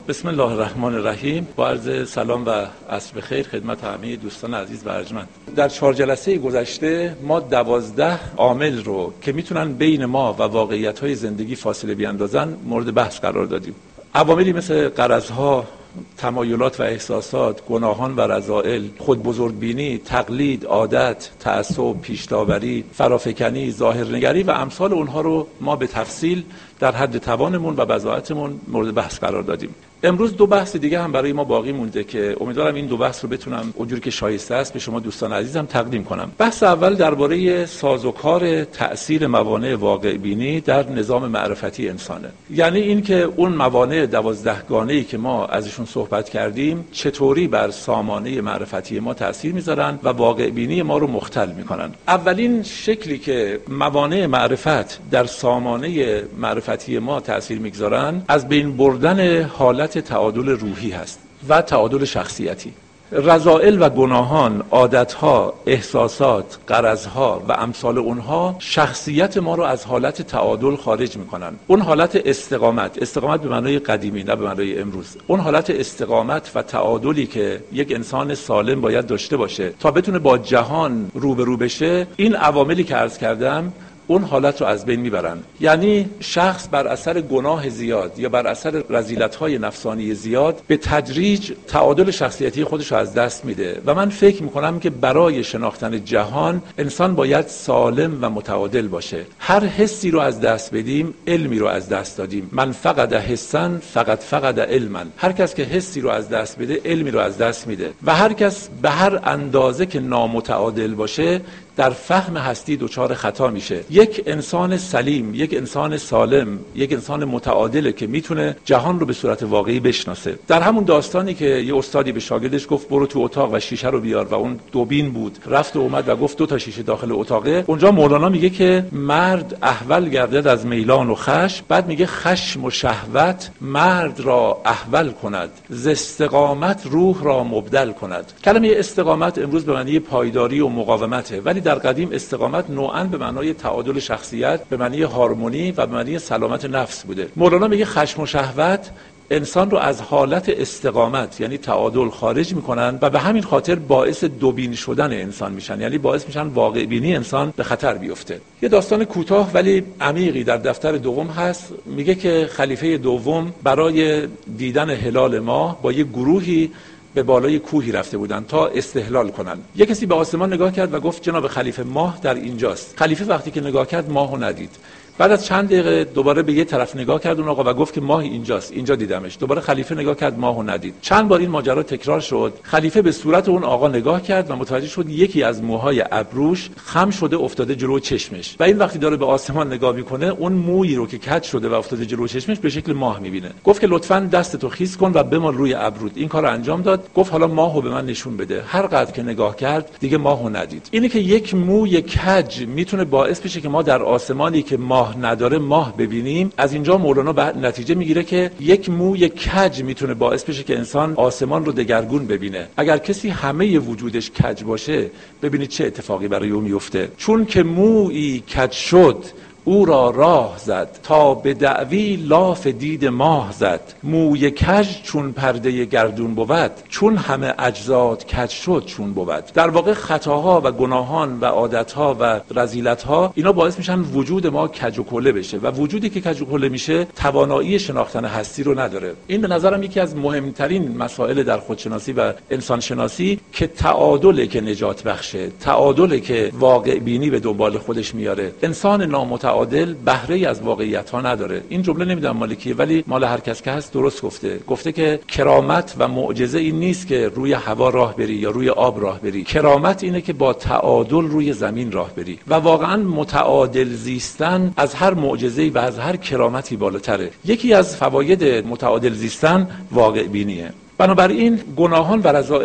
بسم الله الرحمن الرحیم. با عرض سلام و عصر بخیر خدمت همه دوستان عزیز و ارجمند. در 4 جلسه گذشته ما 12 عامل رو که میتونن بین ما و واقعیت‌های زندگی فاصله بیاندازن مورد بحث قرار دادیم. عواملی مثل غرضها، تمایلات و احساسات، گناهان و رذائل، خود بزرگبینی، تقلید، عادت، تعصب، پیش‌داوری، فرافکنی، ظاهرنگری و امثال اونها رو ما به تفصیل در حد توانمون و بضاعتمون مورد بحث قرار دادیم. امروز 2 بحث دیگه هم برای ما باقی مونده که امیدوارم این 2 بحث رو بتونم اونجوری که شایسته است به شما دوستان عزیزم تقدیم کنم. بحث اول درباره سازوکار تأثیر موانع واقع بینی در نظام معرفتی انسانه. یعنی این که اون موانع 12 گانه‌ای که ما ازشون صحبت کردیم چطوری بر سامانه معرفتی ما تأثیر میذارن و واقع بینی ما رو مختل میکنن. اولین شکلی که موانع معرفت در سامانه معرفتی ما تأثیر میگذارن از بین بردن حالت تعادل روحی هست و تعادل شخصیتی. رذائل و گناهان، عادتها، احساسات، غرضها و امثال اونها شخصیت ما رو از حالت تعادل خارج میکنن. اون حالت استقامت به معنای قدیمی نه به معنای امروز، اون حالت استقامت و تعادلی که یک انسان سالم باید داشته باشه تا بتونه با جهان روبرو بشه، این عواملی که عرض کردم اون حالت رو از بین میبرن. یعنی شخص بر اثر گناه زیاد یا بر اثر رذیلت‌های نفسانی زیاد به تدریج تعادل شخصیتی خودش رو از دست میده و من فکر میکنم که برای شناختن جهان انسان باید سالم و متعادل باشه. هر حسی رو از دست بدیم علمی رو از دست دادیم. من فقد حسا فقط فقد علما. هر کس که حسی رو از دست بده علمی رو از دست میده و هر کس به هر اندازه که نامتعادل باشه در فهم هستی دچار خطا میشه. یک انسان سلیم، یک انسان سالم، یک انسان متعادله که میتونه جهان رو به صورت واقعی بشناسه. در همون داستانی که یه استادی به شاگردش گفت برو تو اتاق و شیشه رو بیار و اون دوبین بود، رفت و اومد و گفت 2 تا شیشه داخل اتاقه، اونجا مولانا میگه که مرد احول گردد از میلان و خشم، بعد میگه خشم و شهوت مرد را احول کند، ز استقامت روح را مبدل کند. کلمه استقامت امروز به معنی پایداری و مقاومته، ولی در قدیم استقامت نوعاً به معنای تعادل شخصیت، به معنی هارمونی و به معنی سلامت نفس بوده. مولانا میگه خشم و شهوت انسان رو از حالت استقامت یعنی تعادل خارج میکنن و به همین خاطر باعث دوبین شدن انسان میشن، یعنی باعث میشن واقع بینی انسان به خطر بیفته. یه داستان کوتاه ولی عمیقی در دفتر دوم هست. میگه که خلیفه دوم برای دیدن هلال ماه با یه گروهی به بالای کوهی رفته بودن تا استهلال کنن. یک کسی به آسمان نگاه کرد و گفت جناب خلیفه ماه در اینجاست. خلیفه وقتی که نگاه کرد ماهو ندید. بعد از چند دقیقه دوباره به یه طرف نگاه کرد اون آقا و گفت که ماه اینجاست، اینجا دیدمش. دوباره خلیفه نگاه کرد ماهو ندید. چند بار این ماجرا تکرار شد. خلیفه به صورت اون آقا نگاه کرد و متوجه شد یکی از موهای ابروش خم شده افتاده جلو چشمش و این وقتی داره به آسمان نگاه میکنه اون مویی رو که کج شده و افتاده جلو چشمش به شکل ماه میبینه. گفت که لطفاً دستتو خیس کن و بمال روی ابرود. این کارو انجام داد. گفت حالا ماهو به من نشون بده. هر قدر که نگاه کرد دیگه ماهو ندید. اینه که یک موی کج میتونه باعث بشه که ما در آسمانی که ماه نداره ماه ببینیم. از اینجا مولانا به نتیجه میگیره که یک موی کج میتونه باعث بشه که انسان آسمان رو دگرگون ببینه. اگر کسی همه وجودش کج باشه ببینید چه اتفاقی برای اون میفته. چون که مویی کج شد او را راه زد، تا به دعوی لاف دید ماه زد. موی کج چون پرده گردون بود، چون همه اجزات کج شد چون بود. در واقع خطاها و گناهان و عادتها و رذیلتها اینا باعث میشن وجود ما کج و کوله بشه و وجودی که کج و کوله میشه توانایی شناختن هستی رو نداره. این به نظرم یکی از مهمترین مسائل در خودشناسی و انسان شناسی که تعادله که نجات بخشه، تعادله که واقع بینی به دنبال خودش میاره. انسان نامتعادل بهره از واقعیت ها نداره. این جمله نمیدونم مال کیه ولی مال هر کس که هست درست گفته که کرامت و معجزه این نیست که روی هوا راه بری یا روی آب راه بری. کرامت اینه که با تعادل روی زمین راه بری و واقعا متعادل زیستن از هر معجزه‌ای و از هر کرامتی بالاتره. یکی از فواید متعادل زیستن واقع بینیه. بنابراین گناهان و رذائل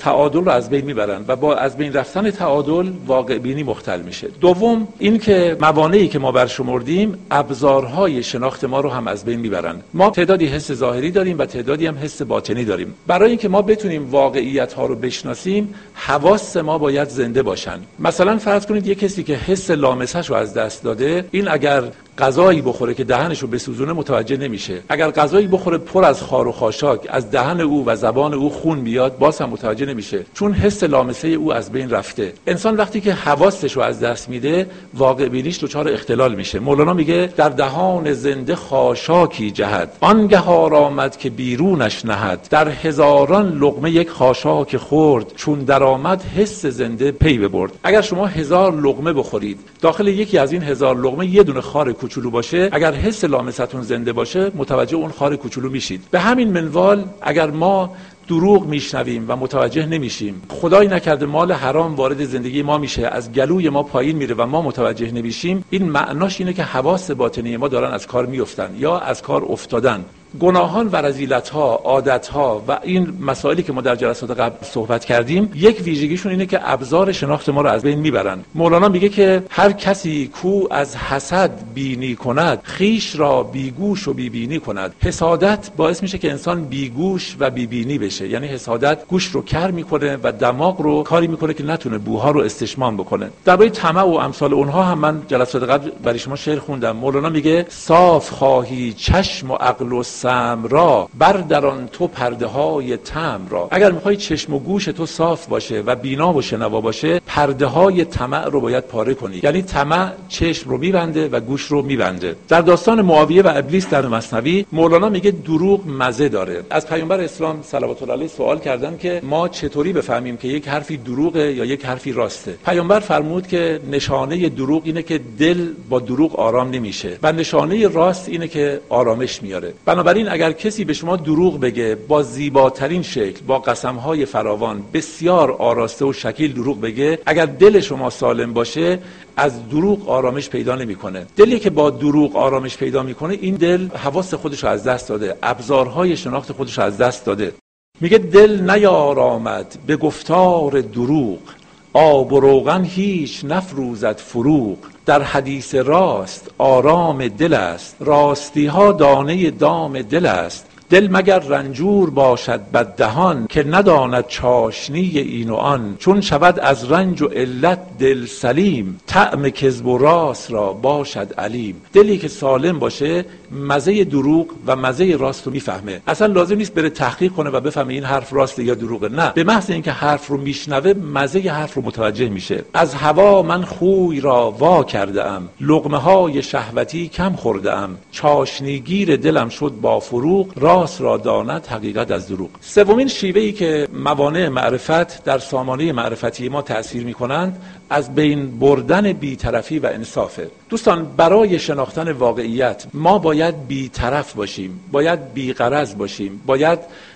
تعادل رو از بین میبرن و با از بین رفتن تعادل واقع بینی مختل میشه. دوم این که موانعی که ما برشمردیم ابزارهای شناخت ما رو هم از بین میبرن. ما تعدادی حس ظاهری داریم و تعدادی هم حس باطنی داریم. برای اینکه ما بتونیم واقعیت ها رو بشناسیم حواس ما باید زنده باشن. مثلا فرض کنید یک کسی که حس لامسش رو از دست داده، این اگر غذایی بخوره که دهنش رو بسوزونه متوجه نمیشه. اگر غذایی بخوره پر از خار و خاشاک از دهن او و زبان او خون بیاد باز هم متوجه نمیشه، چون حس لامسه او از بین رفته. انسان وقتی که حواسش رو از دست میده واقع بینیش دچار اختلال میشه. مولانا میگه در دهان زنده خاشاکی جهد، آنگه آمد که بیرونش نهد، در هزاران لقمه یک خاشاک خورد، چون درآمد حس زنده پی ببرد. اگر شما 1000 لقمه بخورید، داخل یکی از این 1000 لقمه یه دونه خار کوچولو باشه، اگر حس لامستون زنده باشه متوجه اون خار کوچولو میشید. به همین منوال اگر ما دروغ میشنویم و متوجه نمیشیم، خدای نکرده مال حرام وارد زندگی ما میشه، از گلوی ما پایین میره و ما متوجه نمیشیم، این معناش اینه که حواس باطنی ما دارن از کار میافتن یا از کار افتادن. گناهان و رذیلت‌ها، عادت‌ها و این مسائلی که ما در جلسات قبل صحبت کردیم، یک ویژگیشون اینه که ابزار شناخت ما رو از بین میبرن. مولانا میگه که هر کسی کو از حسد بینی کند، خیش را بیگوش و بیبینی کند. حسادت باعث میشه که انسان بیگوش و بیبینی بشه، یعنی حسادت گوش رو کر میکنه و دماغ رو کاری میکنه که نتونه بوها رو استشمام بکنه. درباره طمع و امثال اونها هم من جلسات قبل برای شما شعر خوندم. مولانا میگه صاف خواهی چشم و عقل و سم را، بردران تو پرده های طمع را. اگر میخوای چشم و گوش تو صاف باشه و بینا و شنوا باشه، پرده های طمع رو باید پاره کنی. یعنی طمع چشم رو میبنده و گوش رو میبنده. در داستان معاویه و ابلیس در مثنوی مولانا میگه دروغ مزه داره. از پیامبر اسلام صلوات الله علیه سوال کردن که ما چطوری بفهمیم که یک حرفی دروغه یا یک حرفی راسته. پیامبر فرمود که نشانه دروغ اینه که دل با دروغ آرام نمیشه و نشانه راست اینه که آرامش میاره. بنابراین اگر کسی به شما دروغ بگه، با زیباترین شکل، با قسمهای فراوان، بسیار آراسته و شکیل دروغ بگه، اگر دل شما سالم باشه از دروغ آرامش پیدا نمیکنه. دلی که با دروغ آرامش پیدا میکنه، این دل حواس خودش رو از دست داده، ابزارهای شناخت خودش رو از دست داده. میگه دل نیارامد به گفتار دروغ، آب و روغن هیچ نفروزد فروغ. در حدیث راست آرام دل است، راستی ها دانه دام دل است. دل مگر رنجور باشد بددهان، که نداند چاشنی این و آن. چون شود از رنج و علت دل سلیم، طعم کذب و راست را باشد علیم. دلی که سالم باشه مزه دروغ و مزه راست رو میفهمه. اصلا لازم نیست بره تحقیق کنه و بفهمه این حرف راسته یا دروغه. نه، به محض اینکه حرف رو میشنوه مزه حرف رو متوجه میشه. از هوا من خوی را وا کرده ام، لقمه های شهوتی کم خورده ام. چاشنیگیر دلم شد با فروغ، راست را داند حقیقت از دروغ. سومین شیوهی که موانع معرفت در سامانه معرفتی ما تأثیر میکنند، از بین بردن بی‌طرفی و انصافه. دوستان، برای شناختن واقعیت ما باید بی‌طرف باشیم، باید بی‌غرض باشیم، باید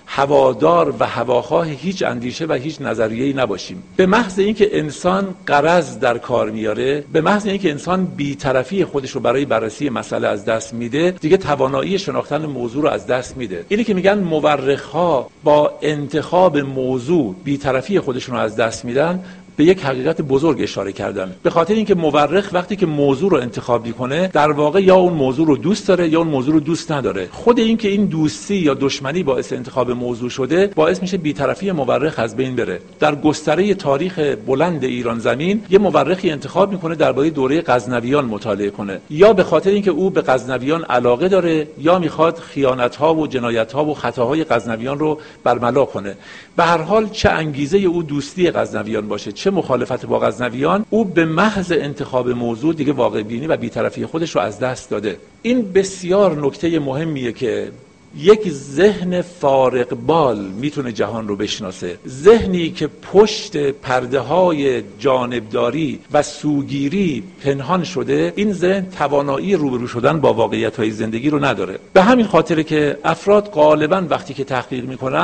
هوادار و هواخواه هیچ اندیشه و هیچ نظریه‌ای نباشیم. به محض اینکه انسان غرض در کار میاره، به محض اینکه انسان بی‌طرفی خودش رو برای بررسی مسئله از دست میده، دیگه توانایی شناختن موضوع رو از دست میده. اینی که میگن مورخ‌ها با انتخاب موضوع بی‌طرفی خودشون رو از دست میدن، به یک حقیقت بزرگ اشاره کردن. به خاطر اینکه مورخ وقتی که موضوع رو انتخاب میکنه، در واقع یا اون موضوع رو دوست داره یا اون موضوع رو دوست نداره. خود این که این دوستی یا دشمنی باعث انتخاب موضوع شده، باعث میشه بی‌طرفی مورخ از بین بره. در گستره تاریخ بلند ایران زمین یه مورخی انتخاب میکنه درباره دوره غزنویان مطالعه کنه، یا به خاطر اینکه او به غزنویان علاقه داره، یا میخواد خیانت‌ها و جنایت‌ها و خطاهای غزنویان رو برملا کنه. به هر حال چه انگیزه او دوستی غزنویان باشه، چه مخالفت با غزنویان، او به محض انتخاب موضوع دیگه واقع بینی و بی‌طرفی خودش رو از دست داده. این بسیار نکته مهمیه که یک ذهن فارغ بال میتونه جهان رو بشناسه. ذهنی که پشت پرده های جانبداری و سوگیری پنهان شده، این ذهن توانایی روبرو شدن با واقعیت های زندگی رو نداره. به همین خاطره که افراد غالبا وقتی که تحقیق میکنن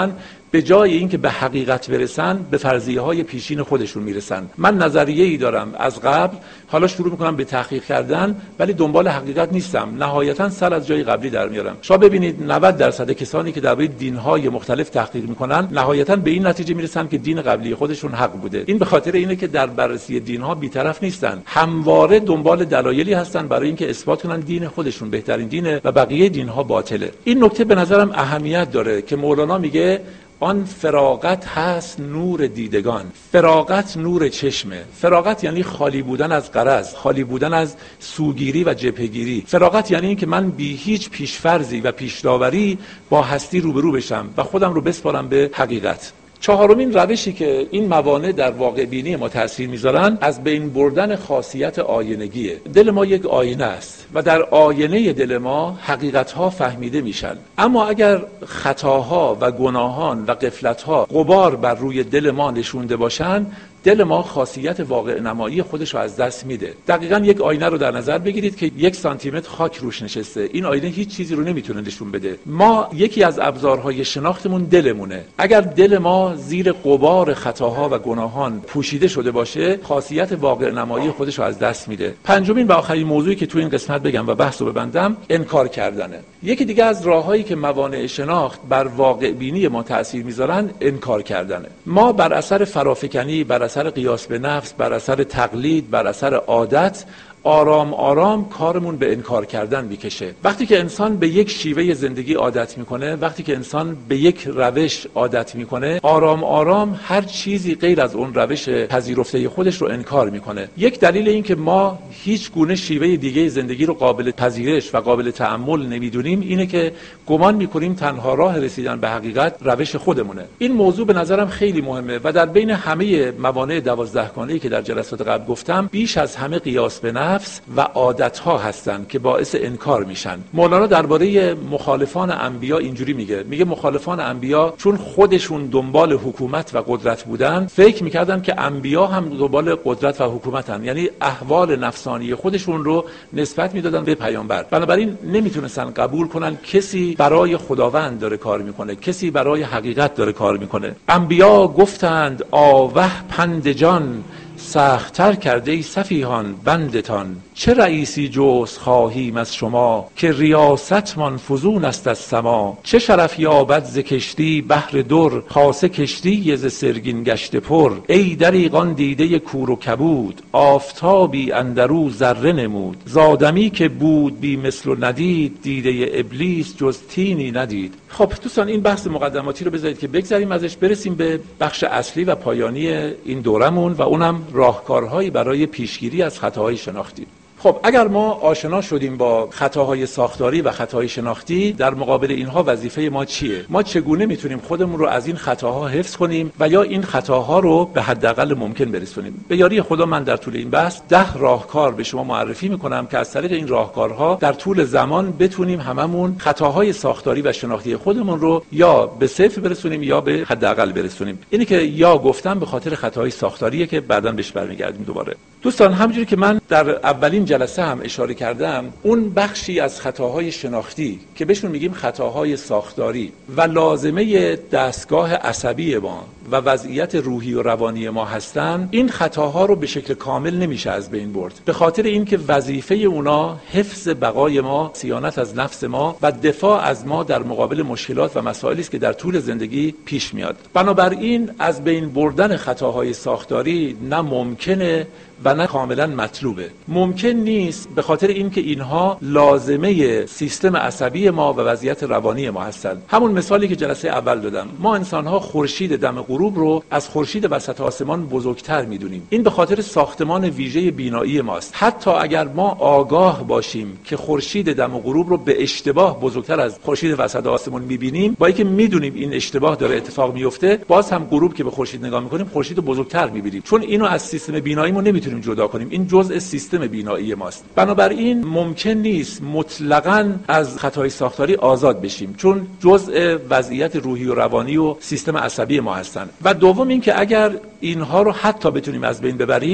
به جای اینکه به حقیقت برسن به فرضیه‌های پیشین خودشون میرسن. من نظریه‌ای دارم از قبل، حالا شروع میکنم به تحقیق کردن، ولی دنبال حقیقت نیستم، نهایتاً سر از جای قبلی در میارم. شما ببینید 90% کسانی که درباره دین‌های مختلف تحقیق میکنن نهایتاً به این نتیجه میرسن که دین قبلی خودشون حق بوده. این به خاطر اینه که در بررسی دین‌ها بی‌طرف نیستن، همواره دنبال دلایلی هستن برای اینکه اثبات کنن دین خودشون بهترین دینه و بقیه دین‌ها باطله. این نکته به نظرم اهمیت داره که مولانا میگه آن فراغت هست نور دیدگان. فراغت نور چشمه. فراغت یعنی خالی بودن از غرض، خالی بودن از سوگیری و جبهه‌گیری. فراغت یعنی این که من بی هیچ پیشفرضی و پیش‌داوری با هستی روبرو بشم و خودم رو بسپارم به حقیقت. چهارمین روشی که این موانع در واقع بینی ما تأثیر میذارن از بین بردن خاصیت آینگیه. دل ما یک آینه است و در آینه دل ما حقیقت‌ها فهمیده میشن، اما اگر خطاها و گناهان و غفلت‌ها غبار بر روی دل ما نشونده باشن، دل ما خاصیت واقع نمایی خودش رو از دست میده. دقیقاً یک آینه رو در نظر بگیرید که 1 سانتیمتر خاک روش نشسته. این آینه هیچ چیزی رو نمیتونه نشون بده. ما یکی از ابزارهای شناختمون دلمونه. اگر دل ما زیر غبار خطاها و گناهان پوشیده شده باشه، خاصیت واقع نمایی خودش رو از دست میده. پنجمین و آخرین موضوعی که تو این قسمت بگم و بحث رو ببندم، انکار کردنه. یکی دیگه از راههایی که موانع شناخت بر واقع بینی ما تأثیر میذارن انکار کردنه. ما بر اثر فرافکنی، بر اثر قیاس به نفس، بر اثر تقلید، بر اثر عادت، آرام آرام کارمون به انکار کردن میکشه. وقتی که انسان به یک شیوه زندگی عادت میکنه، وقتی که انسان به یک روش عادت میکنه، آرام آرام هر چیزی غیر از اون روش پذیرفته خودش رو انکار میکنه. یک دلیل این که ما هیچ گونه شیوه دیگه زندگی رو قابل پذیرش و قابل تأمل نمیدونیم اینه که گمان میکنیم تنها راه رسیدن به حقیقت روش خودمونه. این موضوع به نظرم خیلی مهمه و در بین همه موانع 12 گانه‌ای که در جلسات قبل گفتم، بیش از همه قیاس به نفس و عادت‌ها هستند که باعث انکار میشن. مولانا درباره مخالفان انبیا اینجوری میگه مخالفان انبیا چون خودشون دنبال حکومت و قدرت بودن، فکر میکردن که انبیا هم دنبال قدرت و حکومتن، یعنی احوال نفسانی خودشون رو نسبت میدادن به پیامبر. بنابراین نمیتونستن قبول کنن کسی برای خداوند داره کار میکنه، کسی برای حقیقت داره کار میکنه. انبیا گفتند آوه پند جان، سخت‌تر کرده ای سفیهان بندتان. چه رئیسی جست خواهیم از شما، که ریاستمان فزون است از سما. چه شرف یابد ز کشتی بحر در، خاصه کشتی ز سرگین گشته پر. ای دریغان دیده کور و کبود، آفتابی اندرو ذره نمود. زادمی که بود بی مثل و ندید، دیده ابلیس جز تینی ندید. خب دوستان، این بحث مقدماتی رو بذارید که بگذاریم ازش، برسیم به بخش اصلی و پایانی این دورمون و اونم راهکارهایی برای پیشگیری از خطاهای شناختی. خب اگر ما آشنا شدیم با خطاهای ساختاری و خطاهای شناختی، در مقابل اینها وظیفه ما چیه؟ ما چگونه میتونیم خودمون رو از این خطاها حفظ کنیم و یا این خطاها رو به حداقل ممکن برسونیم؟ به یاری خدا من در طول این بحث 10 راهکار به شما معرفی میکنم که از طریق این راهکارها در طول زمان بتونیم هممون خطاهای ساختاری و شناختی خودمون رو یا به صفر برسونیم یا به حداقل برسونیم. اینی که یا گفتم به خاطر خطاهای ساختاریه که بعداً بهش برمیگردیم دوباره. دوستان، همونجوری که من در اولین جلسه هم اشاره کردم، اون بخشی از خطاهای شناختی که بهشون میگیم خطاهای ساختاری و لازمه دستگاه عصبی ما و وضعیت روحی و روانی ما هستن، این خطاها رو به شکل کامل نمیشه از بین برد، به خاطر اینکه وظیفه اونا حفظ بقای ما، صیانت از نفس ما و دفاع از ما در مقابل مشکلات و مسائلی است که در طول زندگی پیش میاد. بنابراین از بین بردن خطاهای ساختاری نه ممکنه و نه کاملا مطلوبه. ممکن نیست به خاطر اینکه اینها لازمه سیستم عصبی ما و وضعیت روانی ما هستند. همون مثالی که جلسه اول دادم، ما انسان‌ها خورشید دم غروب رو از خورشید وسط آسمان بزرگتر می‌دونیم. این به خاطر ساختمان ویژه بینایی ماست. حتی اگر ما آگاه باشیم که خورشید دم غروب رو به اشتباه بزرگتر از خورشید وسط آسمان می‌بینیم، با اینکه می‌دونیم این اشتباه داره اتفاق میفته، باز هم غروب که به خورشید نگاه می‌کنیم خورشید رو بزرگتر می‌بینیم، چون اینو از سیستم بیناییمون نمی‌تونیم جدا کنیم. این جزء سیستم بینایی ماست. بنابراین ممکن نیست مطلقاً از خطای ساختاری آزاد بشیم، چون جزء وضعیت روحی و روانی و سیستم عصبی ما هستند. و دوم این که اگر اینها رو حتی بتونیم از بین ببریم،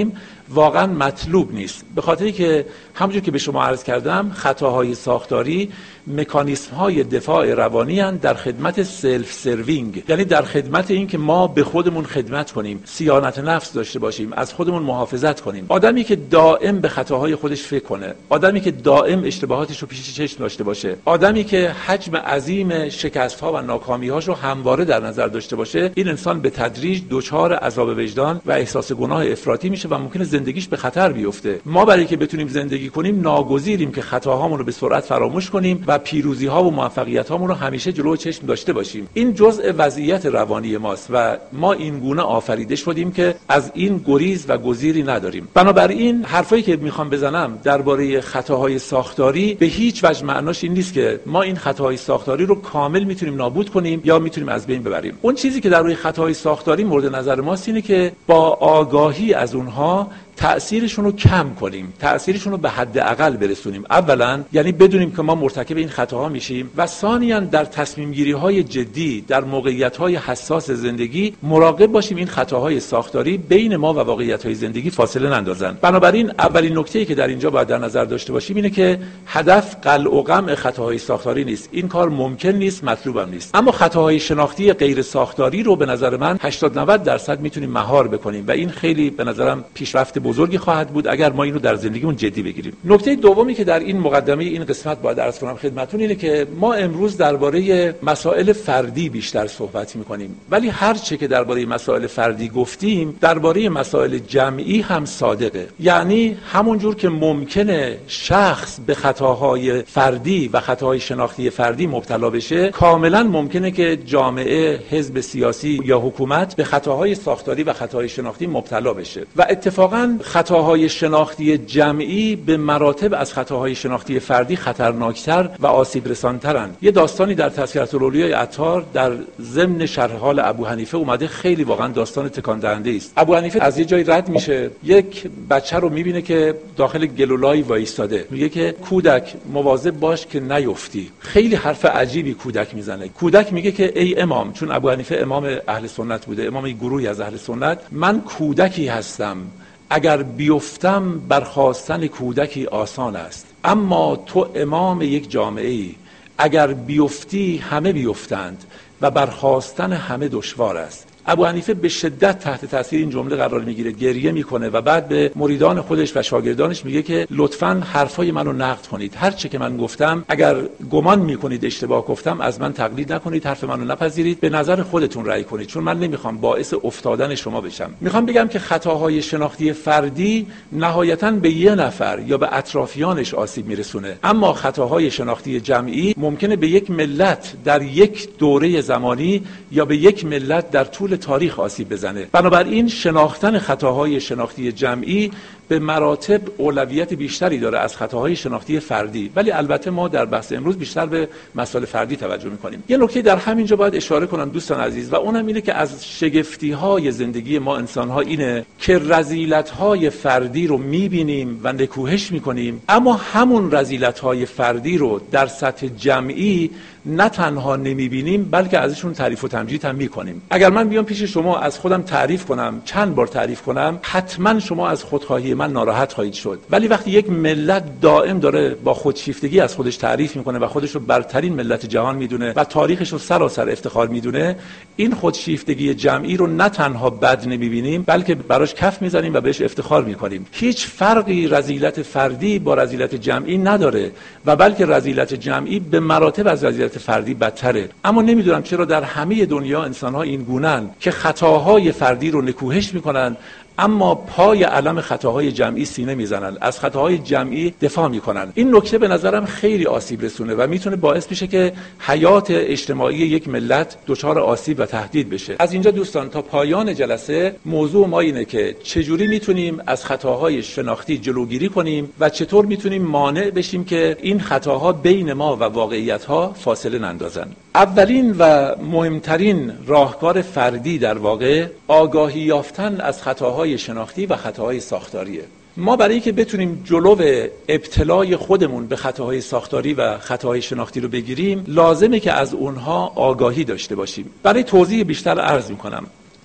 واقعا مطلوب نیست، به خاطری که همونجور که به شما عرض کردم خطاهای ساختاری مکانیسم های دفاع روانی هستند در خدمت سلف سروینگ، یعنی در خدمت این که ما به خودمون خدمت کنیم، صیانت نفس داشته باشیم، از خودمون محافظت کنیم. آدمی که دائم به خطاهای خودش فکر کنه، آدمی که دائم اشتباهاتش رو پیش چشم داشته باشه، آدمی که حجم عظیم شکست ها و ناکامی هاش رو همواره در نظر داشته باشه، این انسان به تدریج دچار عذاب وجدان و احساس گناه افراطی میشه و ممکنه زندگیش به خطر بیفته. ما برای که بتونیم زندگی کنیم ناگزیریم که خطاهامون رو به سرعت فراموش کنیم و پیروزی ها و موفقیت هامون رو همیشه جلوی چشم داشته باشیم. این جزء وضعیت روانی ماست و ما این گونه آفریده شدیم که از این گریز و گزیری نداریم. بنابراین حرفایی که میخوام بزنم درباره خطاهای ساختاری به هیچ وجه معناش این نیست که ما این خطاهای ساختاری رو کامل میتونیم نابود کنیم یا میتونیم از بین ببریم. اون چیزی که در روی خطاهای ساختاری مورد نظر ماست اینه که با آگاهی از اونها تأثیرشون رو کم کنیم، تأثیرشون رو به حداقل برسونیم. اولا یعنی بدونیم که ما مرتکب این خطاها میشیم و ثانیاً در تصمیم گیری های جدی در موقعیت های حساس زندگی مراقب باشیم این خطاهای ساختاری بین ما و واقعیت های زندگی فاصله نندازن. بنابراین اولین نکته‌ای که در اینجا باید در نظر داشته باشیم اینه که هدف قلع و قمع خطاهای ساختاری نیست. این کار ممکن نیست، مطلوبم نیست. اما خطاهای شناختی غیر ساختاری رو به نظر من 80-90% میتونیم مهار بکنیم و این خیلی به نظرم پیشرفت بزرگی خواهد بود اگر ما اینو در زندگیمون جدی بگیریم. نکته دومی که در این مقدمه این قسمت باید عرض کنم خدمتتون اینه که ما امروز درباره مسائل فردی بیشتر صحبت می‌کنیم، ولی هر چه که درباره مسائل فردی گفتیم درباره مسائل جمعی هم صادقه. یعنی همونجور که ممکنه شخص به خطاهای فردی و خطاهای شناختی فردی مبتلا بشه، کاملا ممکنه که جامعه، حزب سیاسی یا حکومت به خطاهای ساختاری و خطاهای شناختی مبتلا بشه و اتفاقاً خطاهای شناختی جمعی به مراتب از خطاهای شناختی فردی خطرناکتر و آسیب رسانترند. یه داستانی در تذکرة الاولیاء عطار در ضمن شرح حال ابو حنیفه اومده، خیلی واقعا داستان تکان دهنده است. ابو حنیفه از یه جای رد میشه، یک بچه رو میبینه که داخل گلولای وایستاده، میگه که کودک مواظب باش که نیفتی. خیلی حرف عجیبی کودک میزنه. کودک میگه که ای امام، چون ابو حنیفه امام اهل سنت بوده، امام گروهی از اهل سنت، من کودکی هستم، اگر بیفتم برخاستن کودکی آسان است، اما تو امام یک جامعه ای، اگر بیفتی همه بیفتند و برخاستن همه دشوار است. ابو حنیفه به شدت تحت تاثیر این جمله قرار میگیره، گریه میکنه و بعد به مریدان خودش و شاگردانش میگه که لطفاً حرفای منو نقد کنید، هر چه که من گفتم اگر گمان میکنید اشتباه گفتم از من تقلید نکنید، حرف منو نپذیرید، به نظر خودتون رأی کنید، چون من نمیخوام باعث افتادن شما بشم. میخوام بگم که خطاهای شناختی فردی نهایتاً به یه نفر یا به اطرافیانش آسیب میرسونه، اما خطاهای شناختی جمعی ممکنه به یک ملت در یک دوره زمانی یا به یک ملت در طول تاریخ آسیب بزنه. بنابراین شناختن خطاهای شناختی جمعی به مراتب اولویت بیشتری داره از خطاهای شناختی فردی، ولی البته ما در بحث امروز بیشتر به مسائل فردی توجه می‌کنیم. یه نکته در همینجا باید اشاره کنم دوستان عزیز و اونم اینه که از شگفتی‌های زندگی ما انسان‌ها اینه که رذیلت‌های فردی رو می‌بینیم و نکوهش می‌کنیم، اما همون رذیلت‌های فردی رو در سطح جمعی نه تنها نمی‌بینیم بلکه ازشون تعریف و تمجید هم می‌کنیم. اگر من بیام پیش شما از خودم تعریف کنم، چند بار تعریف کنم، حتما شما از خودخواهی من ناراحت خواهید شد. ولی وقتی یک ملت دائم داره با خودشیفتگی از خودش تعریف میکنه و خودش رو برترین ملت جهان میدونه و تاریخش رو سراسر افتخار میدونه، این خودشیفتگی جمعی رو نه تنها بد نمیبینیم بلکه براش کف میزنیم و بهش افتخار میکنیم. هیچ فرقی رذیلت فردی با رذیلت جمعی نداره و بلکه رذیلت جمعی به مراتب از رذیلت فردی بدتره. اما نمیدونم چرا در همه دنیا انسان‌ها این گونه‌اند که خطاهای فردی رو نکوهش میکنن اما پای علم خطاهای جمعی سینه میزنن، از خطاهای جمعی دفاع میکنن. این نکته به نظرم خیلی آسیب رسونه و میتونه باعث بشه که حیات اجتماعی یک ملت دچار آسیب و تهدید بشه. از اینجا دوستان تا پایان جلسه موضوع ما اینه که چجوری میتونیم از خطاهای شناختی جلوگیری کنیم و چطور میتونیم مانع بشیم که این خطاها بین ما و واقعیت‌ها فاصله نندازن. اولین و مهمترین راهکار فردی در واقع آگاهی یافتن از خطاهای شناختی و خطاهای ساختاریه. ما برای اینکه بتونیم جلو ابتلای خودمون به خطاهای ساختاری و خطاهای شناختی رو بگیریم، لازمه که از اونها آگاهی داشته باشیم. برای توضیح بیشتر عرض می‌کنم.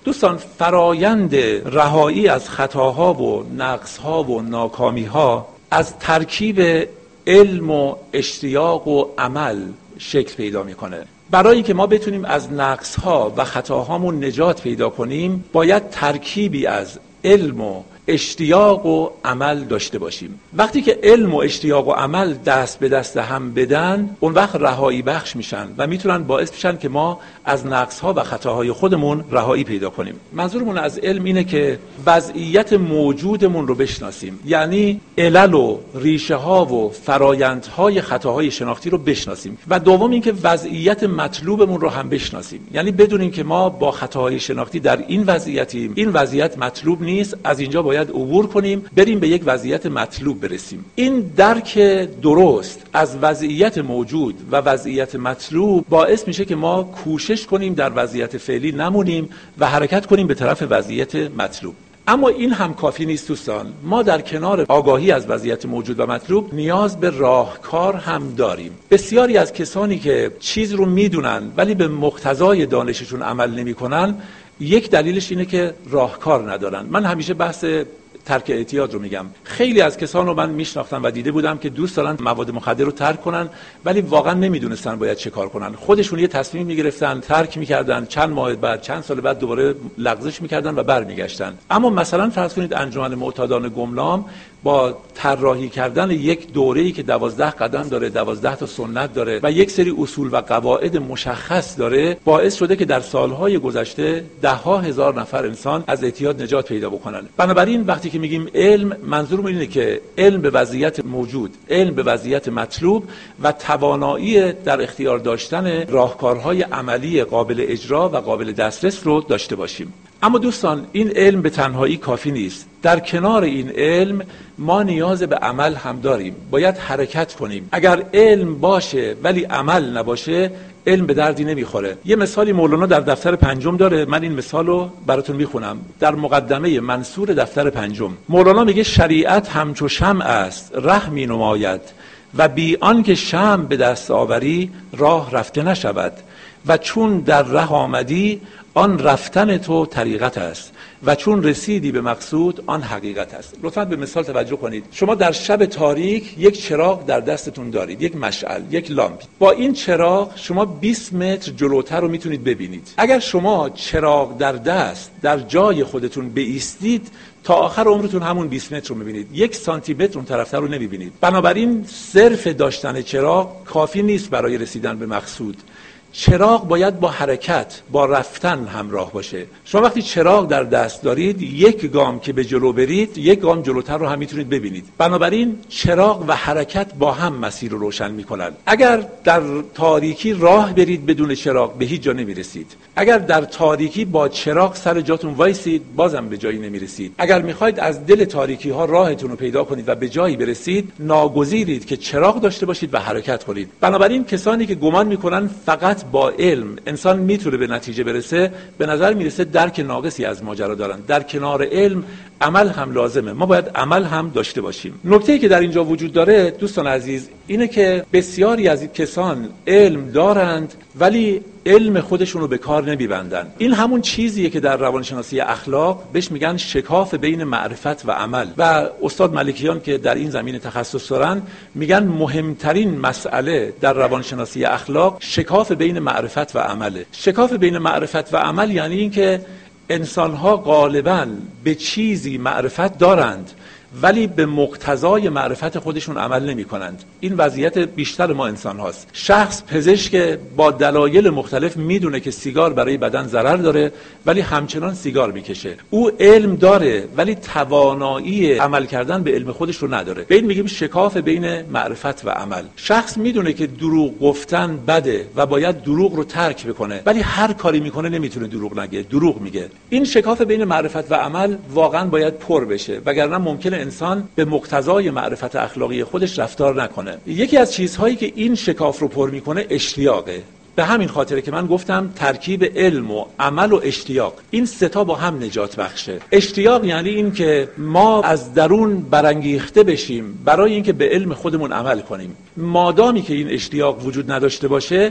دوستان، فرایند رهایی از خطاها و نقصها و ناکامیها از ترکیب علم و اشتیاق و عمل شکل پیدا میکنه. برای که ما بتونیم از نقصها و خطاهامون نجات پیدا کنیم، باید ترکیبی از علم و اشتیاق و عمل داشته باشیم. وقتی که علم و اشتیاق و عمل دست به دست هم بدن، اون وقت رهایی بخش میشن و میتونن باعث بشن که ما از نقصها و خطاهای خودمون رهایی پیدا کنیم. منظورمون از علم اینه که وضعیت موجودمون رو بشناسیم، یعنی علل و ریشه ها و فرایندهای خطاهای شناختی رو بشناسیم، و دوم اینکه وضعیت مطلوبمون رو هم بشناسیم، یعنی بدونیم که ما با خطاهای شناختی در این وضعیتیم، این وضعیت مطلوب نیست، از اینجا باید عبور کنیم، بریم به یک وضعیت مطلوب برسیم. این درک درست از وضعیت موجود و وضعیت مطلوب باعث میشه که ما کوشش کنیم در وضعیت فعلی نمونیم و حرکت کنیم به طرف وضعیت مطلوب. اما این هم کافی نیست دوستان. ما در کنار آگاهی از وضعیت موجود و مطلوب نیاز به راهکار هم داریم. بسیاری از کسانی که چیز رو میدونن ولی به مقتضای دانششون عمل نمیکنن، یک دلیلش اینه که راهکار ندارن. من همیشه بحث ترک اعتیاد رو میگم. خیلی از کسان رو من میشناختم و دیده بودم که دوست دارن مواد مخدر رو ترک کنن، ولی واقعا نمیدونستن باید چه کار کنن. خودشون یه تصمیم میگرفتن، ترک میکردن، چند ماه بعد، چند سال بعد دوباره لغزش میکردن و برمیگشتن. اما مثلا فرض کنید انجمن معتادان گمنام با طراحی کردن یک دوره‌ای که 12 قدم داره، 12 تا سنت داره و یک سری اصول و قواعد مشخص داره، باعث شده که در سالهای گذشته ده‌ها هزار نفر انسان از اعتیاد نجات پیدا بکنن. بنابراین وقتی که میگیم علم، منظورم اینه که علم به وضعیت موجود، علم به وضعیت مطلوب و توانایی در اختیار داشتن راهکارهای عملی قابل اجرا و قابل دسترس رو داشته باشیم. اما دوستان، این علم به تنهایی کافی نیست. در کنار این علم ما نیاز به عمل هم داریم. باید حرکت کنیم. اگر علم باشه ولی عمل نباشه، علم به دردی نمیخوره. یه مثالی مولانا در دفتر پنجم داره، من این مثال رو براتون میخونم. در مقدمه منصور دفتر پنجم مولانا میگه شریعت همچو شمع است ره می نماید و بی آن که شمع به دست آوری راه رفته نشود و چون در ره آمدی آن رفتن تو طریقت است و چون رسیدی به مقصود آن حقیقت است. لطفاً به مثال توجه کنید. شما در شب تاریک یک چراغ در دستتون دارید، یک مشعل، یک لامپ. با این چراغ شما 20 متر جلوتر رو میتونید ببینید. اگر شما چراغ در دست در جای خودتون بایستید، تا آخر عمرتون همون 20 متر رو میبینید، 1 سانتی متر اون طرفتر رو نمیبینید. بنابراین صرف داشتن چراغ کافی نیست برای رسیدن به مقصود. چراغ باید با حرکت، با رفتن همراه باشه. شما وقتی چراغ در دست دارید، یک گام که به جلو برید، یک گام جلوتر رو هم میتونید ببینید. بنابراین چراغ و حرکت با هم مسیر رو روشن میکنن. اگر در تاریکی راه برید بدون چراغ، به هیچ جا نمیرسید. اگر در تاریکی با چراغ سر جاتون وایسید، بازم به جایی نمیرسید. اگر میخواید از دل تاریکی ها راهتون رو پیدا کنید و به جایی برسید، ناگزیرید که چراغ داشته باشید و حرکت کنید. بنابراین کسانی که گمان میکنن فقط با علم انسان میتونه به نتیجه برسه، به نظر میرسه درک ناقصی از ماجرا دارن. در کنار علم عمل هم لازمه. ما باید عمل هم داشته باشیم. نکته‌ای که در اینجا وجود داره دوستان عزیز اینه که بسیاری از کسان علم دارند ولی علم خودشون رو به کار نمیبندن. این همون چیزیه که در روانشناسی اخلاق بهش میگن شکاف بین معرفت و عمل، و استاد ملکیان که در این زمینه تخصص دارن میگن مهمترین مسئله در روانشناسی اخلاق شکاف بین معرفت و عمله. شکاف بین معرفت و عمل یعنی این که انسان‌ها غالباً به چیزی معرفت دارند ولی به مقتضای معرفت خودشون عمل نمی کنند. این وضعیت بیشتر ما انسان هاست. شخص پزشک با دلایل مختلف میدونه که سیگار برای بدن ضرر داره ولی همچنان سیگار میکشه. او علم داره ولی توانایی عمل کردن به علم خودش رو نداره. به این میگیم شکاف بین معرفت و عمل. شخص میدونه که دروغ گفتن بده و باید دروغ رو ترک بکنه ولی هر کاری میکنه نمیتونه دروغ نگه، دروغ میگه. این شکاف بین معرفت و عمل واقعا باید پر بشه، وگرنه ممکنه انسان به مقتضای معرفت اخلاقی خودش رفتار نکنه. یکی از چیزهایی که این شکاف رو پر میکنه اشتیاقه. به همین خاطره که من گفتم ترکیب علم و عمل و اشتیاق، این سه تا با هم نجات بخشه. اشتیاق یعنی این که ما از درون برانگیخته بشیم برای اینکه به علم خودمون عمل کنیم. مادامی که این اشتیاق وجود نداشته باشه،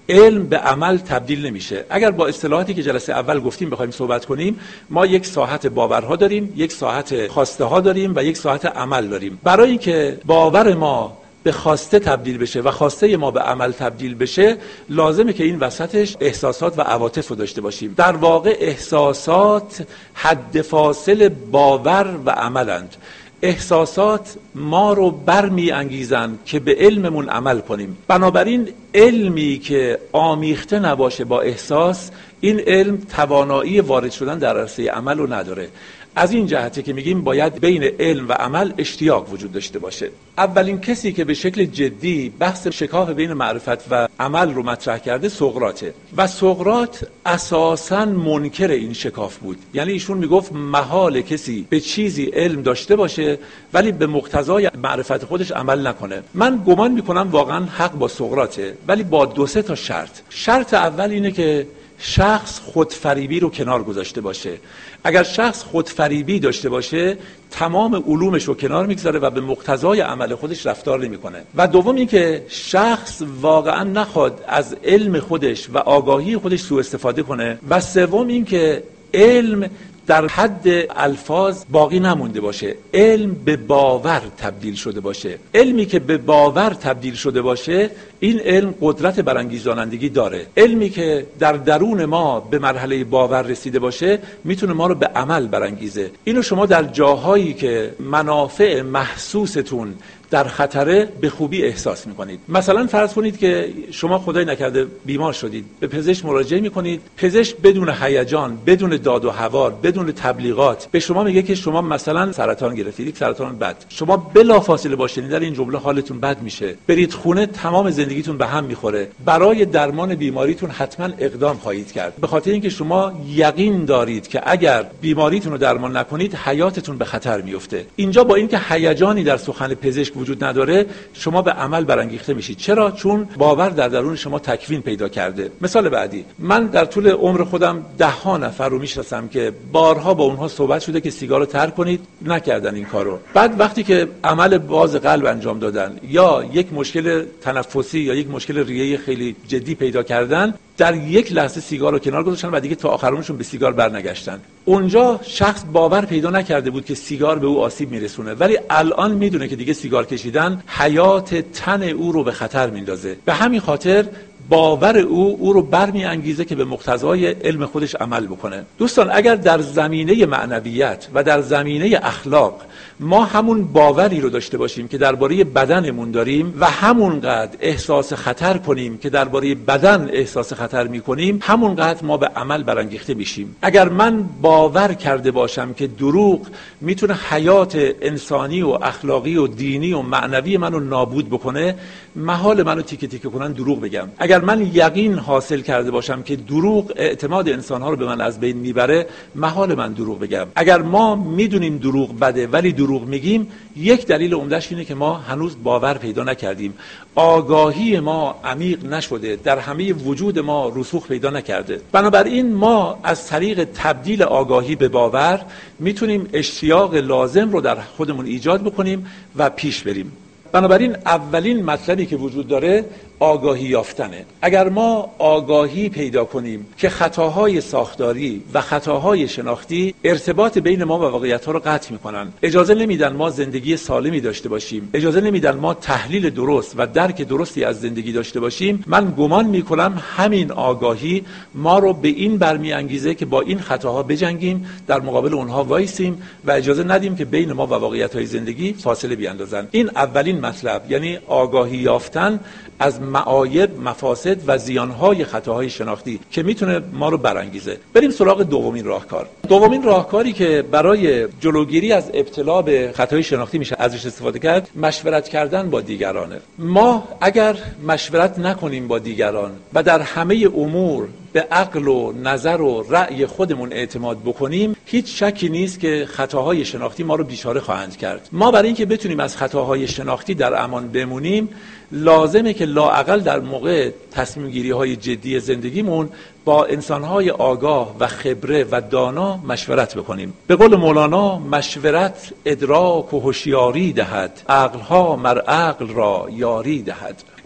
علم به عمل تبدیل نمیشه. اگر با اصطلاحاتی که جلسه اول گفتیم بخوایم صحبت کنیم، ما یک ساحت باورها داریم، یک ساحت خواسته ها داریم و یک ساحت عمل داریم. برای اینکه باور ما به خواسته تبدیل بشه و خواسته ما به عمل تبدیل بشه، لازمه که این وسطش احساسات و عواطف رو داشته باشیم. در واقع احساسات حد فاصل باور و عملند. احساسات ما رو برمی انگیزن که به علممون عمل کنیم. بنابراین علمی که آمیخته نباشه با احساس، این علم توانایی وارد شدن در عرصه عمل رو نداره. از این جهته که میگیم باید بین علم و عمل اشتیاق وجود داشته باشه. اولین کسی که به شکل جدی بحث شکاف بین معرفت و عمل رو مطرح کرده سقراطه و سقراط اساساً منکر این شکاف بود. یعنی ایشون میگفت محال کسی به چیزی علم داشته باشه ولی به مقتضای معرفت خودش عمل نکنه. من گمان میکنم واقعاً حق با سقراطه، ولی با 2-3 تا شرط. شرط اول اینه که شخص خودفریبی رو کنار گذاشته باشه. اگر شخص خودفریبی داشته باشه، تمام علومش رو کنار میگذاره و به مقتضای عمل خودش رفتار نمیکنه. و دوم این که شخص واقعا نخواد از علم خودش و آگاهی خودش سوء استفاده کنه. و سوم این که علم در حد الفاظ باقی نمونده باشه، علم به باور تبدیل شده باشه. علمی که به باور تبدیل شده باشه، این علم قدرت برانگیزانندگی داره. علمی که در درون ما به مرحله باور رسیده باشه، میتونه ما رو به عمل برانگیزه. اینو شما در جاهایی که منافع محسوستون در خطره به خوبی احساس میکنید. مثلا فرض کنید که شما خدای نکرده بیمار شدید، به پزشک مراجعه میکنید، پزشک بدون هیجان، بدون داد و هوار، بدون تبلیغات به شما میگه که شما مثلا سرطان گرفتید، سرطان بد. شما بلافاصله با شنیدن این جمله حالتون بد میشه، برید خونه، تمام زندگیتون به هم میخوره. برای درمان بیماریتون حتما اقدام خواهید کرد، به خاطر اینکه شما یقین دارید که اگر بیماریتون رو درمان نکنید حیاتتون به خطر میفته. اینجا با اینکه هیجانی در سخن پزشک وجود نداره، شما به عمل برانگیخته میشید. چرا؟ چون باور در درون شما تکوین پیدا کرده. مثال بعدی، من در طول عمر خودم 10 نفر رو میشناسم که بارها با اونها صحبت شده که سیگار رو ترک کنید، نکردن این کارو. بعد وقتی که عمل باز قلب انجام دادن یا یک مشکل تنفسی یا یک مشکل ریه‌ای خیلی جدی پیدا کردن، در یک لحظه سیگار رو کنار گذاشتن و دیگه تا آخرونشون به سیگار برنگشتن. اونجا شخص باور پیدا نکرده بود که سیگار به او آسیب میرسونه، ولی الان میدونه که دیگه سیگار کشیدن حیات تن او رو به خطر میندازه. به همین خاطر باور او رو برمی انگیزه که به مقتضای علم خودش عمل بکنه. دوستان، اگر در زمینه معنویت و در زمینه اخلاق ما همون باوری رو داشته باشیم که درباره بدنمون داریم و همونقدر احساس خطر کنیم که درباره بدن احساس خطر میکنیم، همونقدر ما به عمل برانگیخته میشیم. اگر من باور کرده باشم که دروغ میتونه حیات انسانی و اخلاقی و دینی و معنوی منو نابود بکنه، محال منو تیکه تیکه کنن دروغ بگم. اگر من یقین حاصل کرده باشم که دروغ اعتماد انسانها رو به من از بین میبره، محال من دروغ بگم. اگر ما میدونیم دروغ بده ولی دروغ میگیم، یک دلیل عمده‌اش اینه که ما هنوز باور پیدا نکردیم. آگاهی ما عمیق نشده، در همه وجود ما رسوخ پیدا نکرده. بنابراین ما از طریق تبدیل آگاهی به باور میتونیم اشتیاق لازم رو در خودمون ایجاد بکنیم و پیش بریم. بنابراین اولین مطلبی که وجود داره آگاهی یافتنه. اگر ما آگاهی پیدا کنیم که خطاهای ساختاری و خطاهای شناختی ارتباط بین ما و واقعیت‌ها رو قطع می‌کنن، اجازه نمیدن ما زندگی سالمی داشته باشیم، اجازه نمیدن ما تحلیل درست و درک درستی از زندگی داشته باشیم، من گمان می‌کنم همین آگاهی ما رو به این برمی‌انگیزه که با این خطاها بجنگیم، در مقابل اونها وایسیم و اجازه ندیم که بین ما و واقعیت‌های زندگی فاصله بیاندازن. این اولین مطلب، یعنی آگاهی یافتن از معایب، مفاسد و زیانهای خطاهای شناختی که میتونه ما رو برانگیزه. بریم سراغ دومین راهکار. دومین راهکاری که برای جلوگیری از ابتلا به خطاهای شناختی میشه ازش استفاده کرد، مشورت کردن با دیگرانه. ما اگر مشورت نکنیم با دیگران و در همه امور به عقل و نظر و رأی خودمون اعتماد بکنیم، هیچ شکی نیست که خطاهای شناختی ما رو بیچاره خواهند کرد. ما برای اینکه بتونیم از خطاهای شناختی در امان بمونیم، لازمه که لااقل در موقع تصمیم گیری های جدی زندگیمون با انسانهای آگاه و خبره و دانا مشورت بکنیم. به قول مولانا، مشورت ادراک و هوشیاری دهد، عقلها مر عقل را یاری دهد.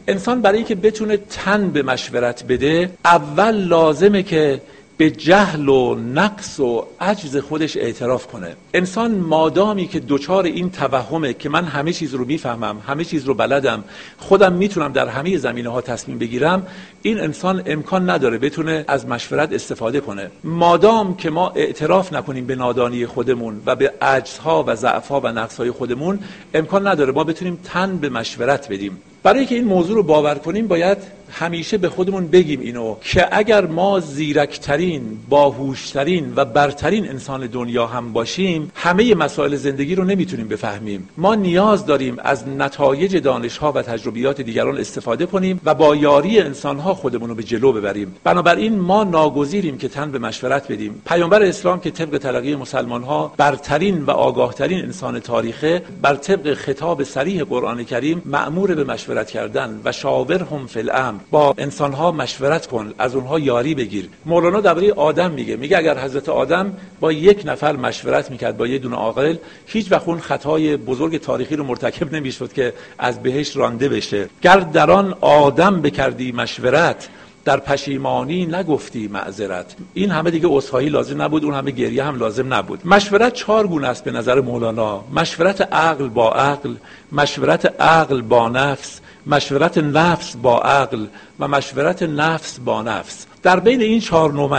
انسان برای اینکه بتونه تن به مشورت بده، اول لازمه که به جهل و نقص و عجز خودش اعتراف کنه. انسان مادامی که دوچار این توهمه که من همه چیز رو میفهمم، همه چیز رو بلدم، خودم میتونم در همه زمینه‌ها تصمیم بگیرم، این انسان امکان نداره بتونه از مشورت استفاده کنه. مادام که ما اعتراف نکنیم به نادانی خودمون و به عجزها و ضعف‌ها و نقص‌های خودمون، امکان نداره ما بتونیم تن به مشورت بدیم. برای که این موضوع رو باور کنیم باید همیشه به خودمون بگیم اینو که اگر ما زیرکترین، باهوشترین و برترین انسان دنیا هم باشیم، همه مسائل زندگی رو نمیتونیم بفهمیم. ما نیاز داریم از نتایج دانش‌ها و تجربیات دیگران استفاده کنیم و با یاری انسان‌ها خودمون رو به جلو ببریم. بنابراین ما ناگزیریم که تن به مشورت بدیم. پیامبر اسلام که طبق تلقی مسلمان‌ها برترین و آگاهترین انسان تاریخه، بر طبق خطاب صریح قرآن کریم مأمور به مشورت کردن و شاورهم فی الامر، با انسان‌ها مشورت کن، از اونها یاری بگیر. مولانا درباره آدم میگه اگر حضرت آدم با یک نفر مشورت میکرد، با یه دونه عاقل، هیچ وقت اون خطای بزرگ تاریخی رو مرتکب نمیشد که از بهشت رانده بشه. گر در آن آدم بکردی مشورت، در پشیمانی نگفتی معذرت. این همه دیگه عذرخواهی لازم نبود، اون همه گریه هم لازم نبود. مشورت 4 گونه است به نظر مولانا: مشورت عقل با عقل، مشورت عقل با نفس، مشورت نفس با عقل و مشورت نفس با نفس. در بین این 4 نوع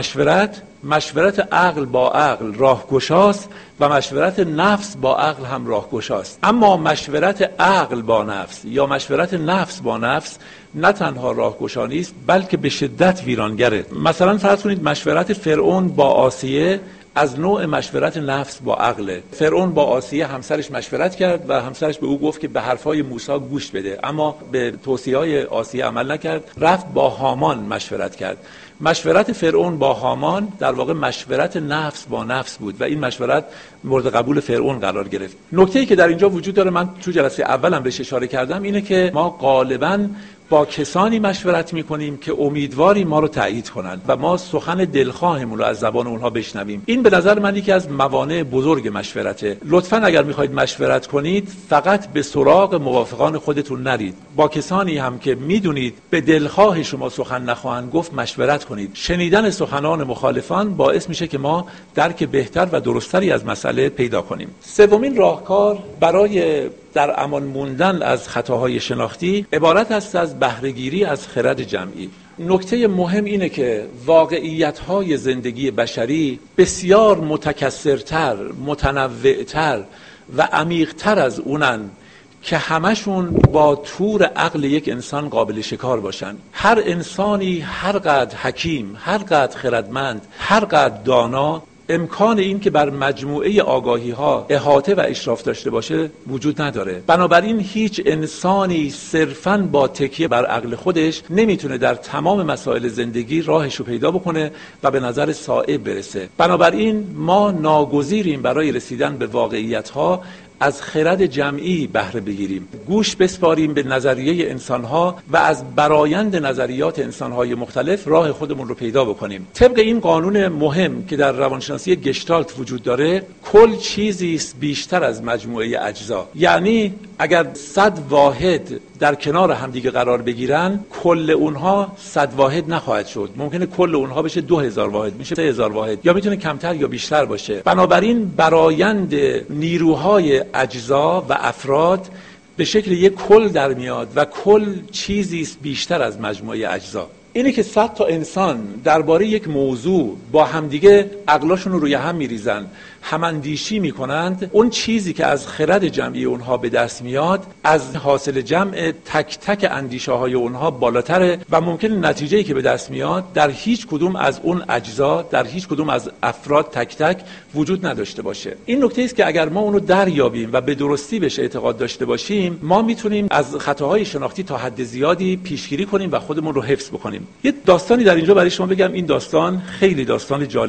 مشورت عقل با عقل راهگشاست و مشورت نفس با عقل هم راهگشاست. اما مشورت عقل با نفس یا مشورت نفس با نفس نه تنها راهگشا نیست، بلکه به شدت ویرانگره. مثلا فرض کنید مشورت فرعون با آسیه از نوع مشورت نفس با عقله. فرعون با آسیه همسرش مشورت کرد و همسرش به او گفت که به حرفای موسی گوش بده، اما به توصیه‌های آسیه عمل نکرد، رفت با هامان مشورت کرد. مشورت فرعون با هامان در واقع مشورت نفس با نفس بود و این مشورت مورد قبول فرعون قرار گرفت. نکته‌ای که در اینجا وجود داره، من تو جلسه اولم بهش اشاره کردم، اینه که ما غالباً با کسانی مشورت میکنیم که امیدواری ما رو تایید کنند و ما سخن دلخواهمون رو از زبان اونها بشنویم. این به نظر من یکی از موانع بزرگ مشورته. لطفاً اگر میخواید مشورت کنید فقط به سراغ موافقان خودتون نرید. با کسانی هم که میدونید به دلخواه شما سخن نخواهند گفت مشورت کنید. شنیدن سخنان مخالفان باعث میشه که ما درک بهتر و درستری از مسئله پیدا کنیم. سومین راهکار برای در امان موندن از خطاهای شناختی عبارت است از بهره‌گیری از خرد جمعی. نکته مهم اینه که واقعیت‌های زندگی بشری بسیار متکثرتر، متنوعتر و عمیق‌تر از اونن که همشون با طور عقل یک انسان قابل شکار باشن. هر انسانی هر قدر حکیم، هر قدر خردمند، هر قدر دانا، امکان این که بر مجموعه آگاهی ها احاطه و اشراف داشته باشه وجود نداره. بنابراین هیچ انسانی صرفاً با تکیه بر عقل خودش نمیتونه در تمام مسائل زندگی راهش رو پیدا بکنه و به نظر صائب برسه. بنابراین ما ناگزیریم برای رسیدن به واقعیت ها از خرد جمعی بهره بگیریم، گوش بسپاریم به نظریه انسانها و از برایند نظریات انسانهای مختلف راه خودمون رو پیدا بکنیم. طبق این قانون مهم که در روانشناسی گشتالت وجود داره، کل چیزی است بیشتر از مجموعه اجزا. یعنی اگر 100 واحد در کنار همدیگه قرار بگیرن، کل اونها 100 واحد نخواهد شد. ممکنه کل اونها بشه 2000 واحد، میشه 3000 واحد، یا میتونه کمتر یا بیشتر باشه. بنابراین برایند نیروهای اجزا و افراد به شکل یک کل در میاد و کل چیزی است بیشتر از مجموعه اجزا. اینه که 100 تا انسان درباره یک موضوع با همدیگه عقلاشون رو روی هم میریزن، هماندیشی میکنند، اون چیزی که از خرد جمعی اونها به دست میاد از حاصل جمع تک تک اندیشه های اونها بالاتره و ممکنه نتیجه‌ای که به دست میاد در هیچ کدوم از اون اجزا، در هیچ کدوم از افراد تک تک وجود نداشته باشه. این نکته است که اگر ما اونو دریابیم و به درستی بهش اعتقاد داشته باشیم، ما میتونیم از خطاهای شناختی تا حد زیادی پیشگیری کنیم و خودمون رو حفظ بکنیم. یه داستانی در اینجا برای شما بگم. این داستان خیلی داستان جالبی است.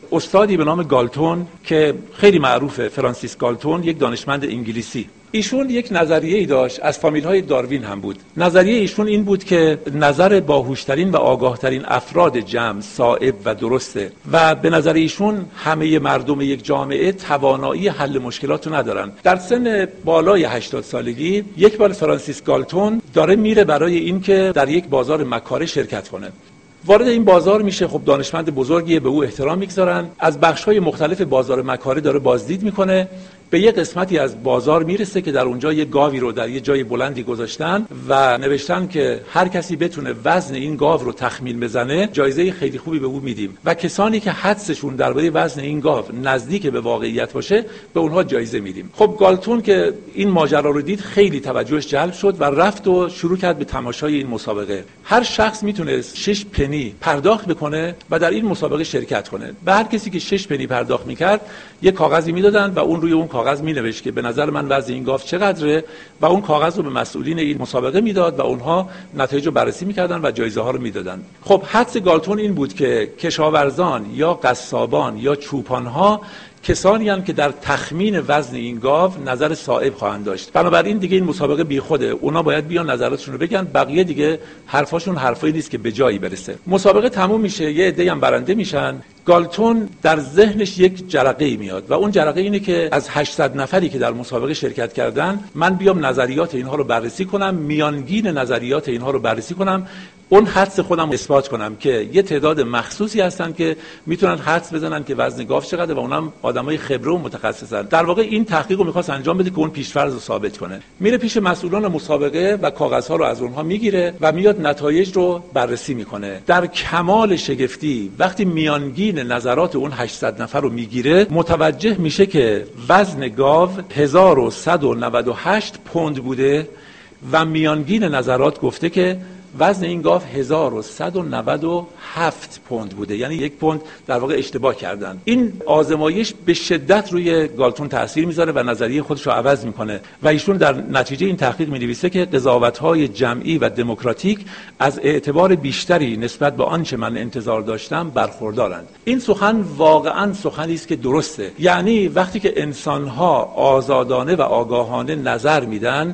استادی به نام گالتون که خیلی معروفه، فرانسیس گالتون، یک دانشمند انگلیسی. ایشون یک نظریه‌ای داشت، از فامیل‌های داروین هم بود. نظریه ایشون این بود که نظر باهوشترین و آگاهترین افراد جمع صائب و درسته و به نظر ایشون همه مردم یک جامعه توانایی حل مشکلات رو ندارن. در سن بالای 80 سالگی یک بار فرانسیس گالتون داره میره برای اینکه در یک بازار مکاره شرکت کنه. وارد این بازار میشه، خب دانشمند بزرگیه، به او احترام میگذارن. از بخش‌های مختلف بازار مکاره داره بازدید میکنه. به یک قسمتی از بازار میرسه که در اونجا یه گاوی رو در یه جای بلندی گذاشتن و نوشتن که هر کسی بتونه وزن این گاو رو تخمین بزنه جایزه خیلی خوبی به او میدیم و کسانی که حدسشون درباره وزن این گاو نزدیک به واقعیت باشه به اونها جایزه میدیم. خب گالتون که این ماجرا رو دید خیلی توجهش جلب شد و رفت و شروع کرد به تماشای این مسابقه. هر شخص میتونه 6 پنی پرداخت بکنه و در این مسابقه شرکت کنه. به هر کسی که 6 پنی پرداخت میکرد یک کاغذی میدادن و اون روی اون کاغذ مینوشت که به نظر من وزن این گاو چقدره و اون کاغذ رو به مسئولین این مسابقه میداد و اونها نتایج رو بررسی میکردن و جایزه ها رو میدادن. خب حدس گالتون این بود که کشاورزان یا قصابان یا چوپان ها کسانی هستند که در تخمین وزن این گاو نظر صائب خواهند داشت. بنابراین دیگه این مسابقه بیخوده، اونا باید بیان نظراتشون رو بگن، بقیه دیگه حرفاشون حرفایی نیست که به جایی برسه. مسابقه تموم میشه، یه عده‌ای هم برنده میشن. گالتون در ذهنش یک جرقه‌ای میاد و اون جرقه اینه که از 800 نفری که در مسابقه شرکت کردن من بیام نظریات اینها رو بررسی کنم، میانگین نظریات اینها رو بررسی کنم، اون حدس خودم اثبات کنم که یه تعداد مخصوصی هستن که میتونن حدس بزنن که وزن گاو چقدره و اونم آدمای خبره و متخصصن. در واقع این تحقیق رو می‌خواست انجام بده که اون پیش‌فرض رو ثابت کنه. میره پیش مسئولان مسابقه و کاغذها رو از اونها میگیره و میاد نتایج رو بررسی میکنه. در کمال شگفتی وقتی میانگین نظرات اون 800 نفر رو میگیره متوجه میشه که وزن گاو 1198 پوند بوده و میانگین نظرات گفته که وزن این گاو 1197 پوند بوده، یعنی 1 پوند در واقع اشتباه کردن. این آزمایش به شدت روی گالتون تاثیر میذاره و نظریه خودش رو عوض میکنه و ایشون در نتیجه این تحقیق مینویسه که قضاوت‌های جمعی و دموکراتیک از اعتبار بیشتری نسبت به آنچه من انتظار داشتم برخوردارند. این سخن واقعاً سخنی است که درسته. یعنی وقتی که انسان‌ها آزادانه و آگاهانه نظر میدن،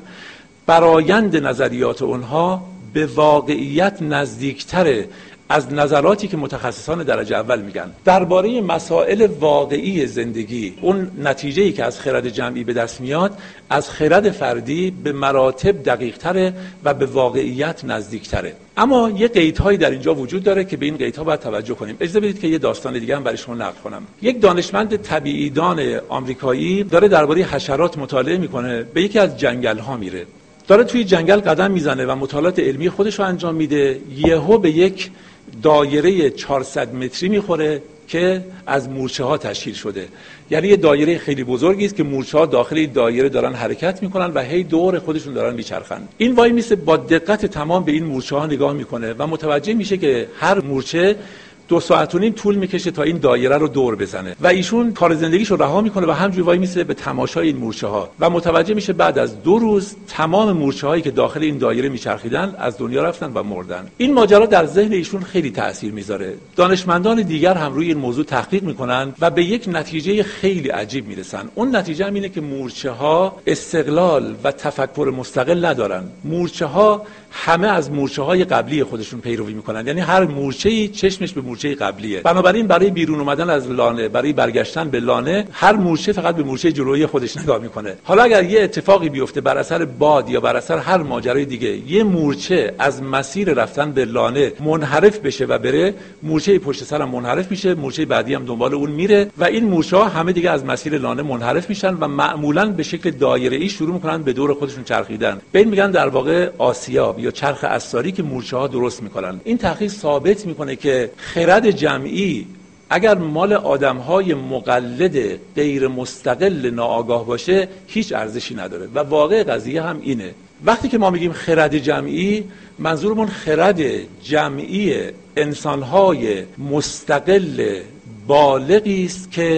برآیند نظریات اونها به واقعیت نزدیکتره از نظراتی که متخصصان درجه اول میگن. درباره مسائل واقعی زندگی اون نتیجه‌ای که از خرد جمعی به دست میاد از خرد فردی به مراتب دقیق‌تره و به واقعیت نزدیکتره. اما یه قیدهایی در اینجا وجود داره که به این قیدها باید توجه کنیم. اجازه بدید که یه داستان دیگه هم برای شما نقل کنم. یک دانشمند طبیعیدان آمریکایی داره درباره حشرات مطالعه میکنه، به یکی از جنگل‌ها میره. داره توی جنگل قدم میزنه و مطالعات علمی خودش رو انجام میده. یهو به یک دایره 400 متری میخوره که از مورچه ها تشکیل شده. یعنی یه دایره خیلی بزرگی است که مورچه ها داخل این دایره دارن حرکت میکنن و هی دور خودشون دارن میچرخن. این وای میسه با دقت تمام به این مورچه ها نگاه میکنه و متوجه میشه که هر مورچه 2 ساعت و نیم طول میکشه تا این دایره رو دور بزنه و ایشون کار زندگیش رو رها میکنه و همجوری وای میسه به تماشای این مورچه ها و متوجه میشه بعد از 2 روز تمام مورچه هایی که داخل این دایره میچرخیدن از دنیا رفتن و مردن. این ماجرا در ذهن ایشون خیلی تاثیر میذاره. دانشمندان دیگر هم روی این موضوع تحقیق میکنن و به یک نتیجه خیلی عجیب میرسن. اون نتیجه هم اینه که مورچه ها استقلال و تفکر مستقل ندارن. مورچه ها همه از مورچه های قبلی خودشون پیروی میکنن، یعنی هر مورچه‌ای چشمش به مورچه قبلیه. بنابراین برای بیرون اومدن از لانه، برای برگشتن به لانه، هر مورچه فقط به مورچه جلویی خودش نگاه میکنه. حالا اگر یه اتفاقی بیفته بر اثر باد یا بر اثر هر ماجرای دیگه یه مورچه از مسیر رفتن به لانه منحرف بشه و بره، مورچه پشت سرم منحرف میشه، مورچه بعدی هم دنبال اون میره و این مورچه‌ها همه دیگه از مسیر لانه منحرف میشن و معمولاً به شکل دایره‌ای شروع میکنن به دور خودشون چرخیدن. به این میگن در واقع آسیاب یا چرخ عصاری که مورچه‌ها درست میکنن. این تحقیق ثابت میکنه که خرد جمعی اگر مال آدم‌های مقلد غیر مستقل ناآگاه باشه هیچ ارزشی نداره و واقع قضیه هم اینه. وقتی که ما میگیم خرد جمعی، منظورمون خرد جمعی انسان‌های مستقل بالغی است که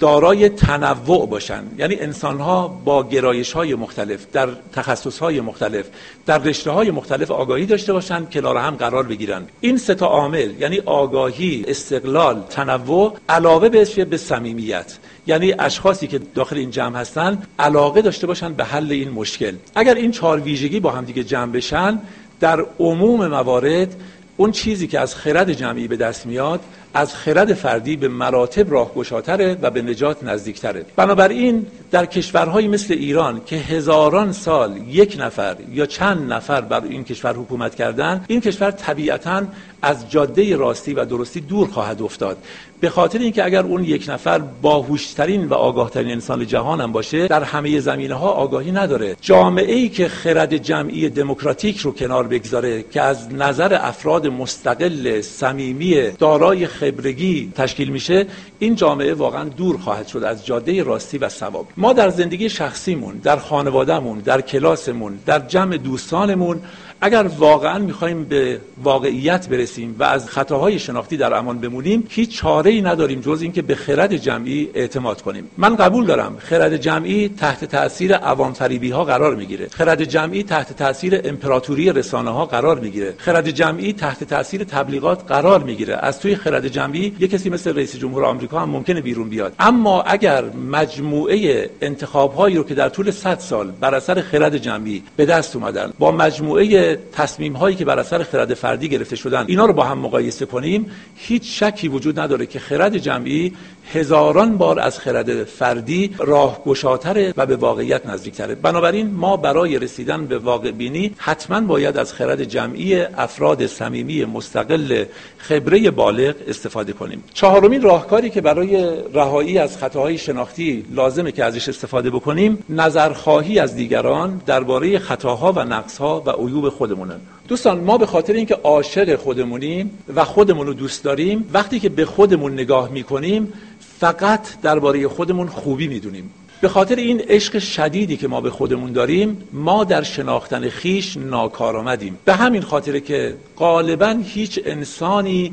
دارای تنوع باشن، یعنی انسان‌ها با گرایش‌های مختلف در تخصص‌های مختلف در رشته‌های مختلف آگاهی داشته باشن، کنار هم قرار بگیرن. این سه تا عامل یعنی آگاهی، استقلال، تنوع، علاوه به صمیمیت، یعنی اشخاصی که داخل این جمع هستن علاقه داشته باشن به حل این مشکل. اگر این 4 ویژگی با هم دیگه جمع بشن، در عموم موارد اون چیزی که از خرد جمعی به دست میاد از خرد فردی به مراتب راهگشاتره و به نجات نزدیکتره. بنابراین در کشورهایی مثل ایران که هزاران سال یک نفر یا چند نفر بر این کشور حکومت کردن، این کشور طبیعتاً از جاده راستی و درستی دور خواهد افتاد، به خاطر اینکه اگر اون یک نفر باهوشترین و آگاهترین انسان جهان هم باشه، در همه زمینه‌ها آگاهی نداره. جامعه‌ای که خرد جمعی دموکراتیک رو کنار بگذاره که از نظر افراد مستقل، صمیمی، دارای خبرگی تشکیل میشه، این جامعه واقعا دور خواهد شد از جاده راستی و صواب. ما در زندگی شخصیمون، در خانوادهمون، در کلاسمون، در جمع دوستانمون، اگر واقعا میخوایم به واقعیت برسیم و از خطاهای شناختی در امان بمونیم، هیچ چاره‌ای نداریم جز اینکه به خرد جمعی اعتماد کنیم. من قبول دارم خرد جمعی تحت تاثیر عوام فریبی‌ها قرار میگیره، خرد جمعی تحت تاثیر امپراتوری رسانه‌ها قرار میگیره، خرد جمعی تحت تاثیر تبلیغات قرار میگیره. از توی خرد جمعی یک کسی مثل رئیس جمهور آمریکا هم ممکنه بیرون بیاد. اما اگر مجموعه انتخاب‌هایی رو که در طول 100 سال بر اثر خرد جمعی به دست اومدن با مجموعه تصمیم هایی که بر اثر خرد فردی گرفته شدن، اینا رو با هم مقایسه کنیم، هیچ شکی وجود نداره که خرد جمعی هزاران بار از خرد فردی راهگشاتره و به واقعیت نزدیکتره. بنابراین ما برای رسیدن به واقع بینی حتما باید از خرد جمعی افراد صمیمی مستقل خبره بالغ استفاده کنیم. 4مین راهکاری که برای رهایی از خطاهای شناختی لازمه که ازش استفاده بکنیم، نظرخواهی از دیگران درباره خطاها و نقصها و عیوب خودمونه. دوستان، ما به خاطر اینکه عاشق خودمونیم و خودمون رو دوست داریم، وقتی که به خودمون نگاه میکنیم فقط درباره خودمون خوبی میدونیم. به خاطر این عشق شدیدی که ما به خودمون داریم، ما در شناختن خیش ناکارآمدیم. به همین خاطره که غالباً هیچ انسانی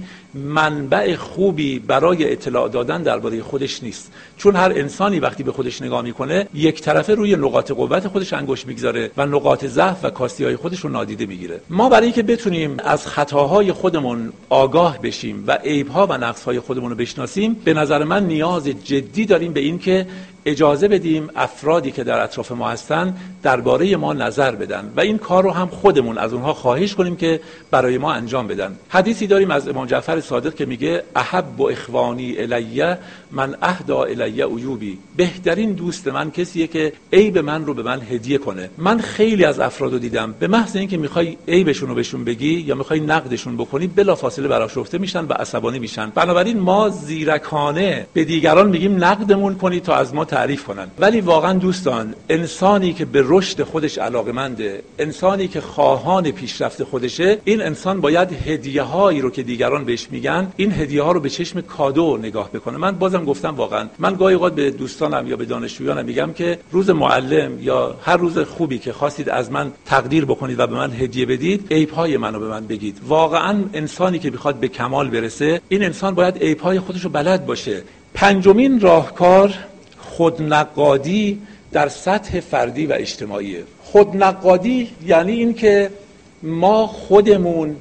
منبع خوبی برای اطلاع دادن درباره خودش نیست، چون هر انسانی وقتی به خودش نگاه میکنه یک طرفه روی نقاط قوت خودش انگشت میگذاره و نقاط ضعف و کاستی‌های خودش رو نادیده میگیره. ما برای اینکه بتونیم از خطاهای خودمون آگاه بشیم و عیب‌ها و نقص‌های خودمون رو بشناسیم، به نظر من نیاز جدی داریم به این که اجازه بدیم افرادی که در اطراف ما هستن درباره ما نظر بدن و این کار رو هم خودمون از اونها خواهش کنیم که برای ما انجام بدن. حدیثی داریم از امام جعفر صادق که میگه احب اخوانی الیه من اهدی الیه عیوبی. بهترین دوست من کسیه که عیب من رو به من هدیه کنه. من خیلی از افرادو دیدم به محض اینکه میخوای عیبشون رو بهشون بگی یا میخوای نقدشون بکنی، بلافاصله برآشفته میشن و عصبانی میشن. بنابراین ما زیرکانه به دیگران میگیم نقدمون کنید تا از ما تعریف کنن، ولی واقعا دوستان، انسانی که به رشد خودش علاقه‌منده، انسانی که خواهان پیشرفت خودشه، این انسان باید هدیه‌هایی رو که دیگران بهش میگن، این هدیه‌ها رو به چشم کادو نگاه بکنه. من بازم گفتم واقعا من گاهی اوقات به دوستانم یا به دانشجویانم میگم که روز معلم یا هر روز خوبی که خواستید از من تقدیر بکنید و به من هدیه بدید، عیب‌های منو به من بگید. واقعا انسانی که بخواد به کمال برسه، این انسان باید عیب‌های خودش رو بلد باشه. 5مین راهکار خودنقادی در سطح فردی و اجتماعیه. خودنقادی یعنی این که ما خودمون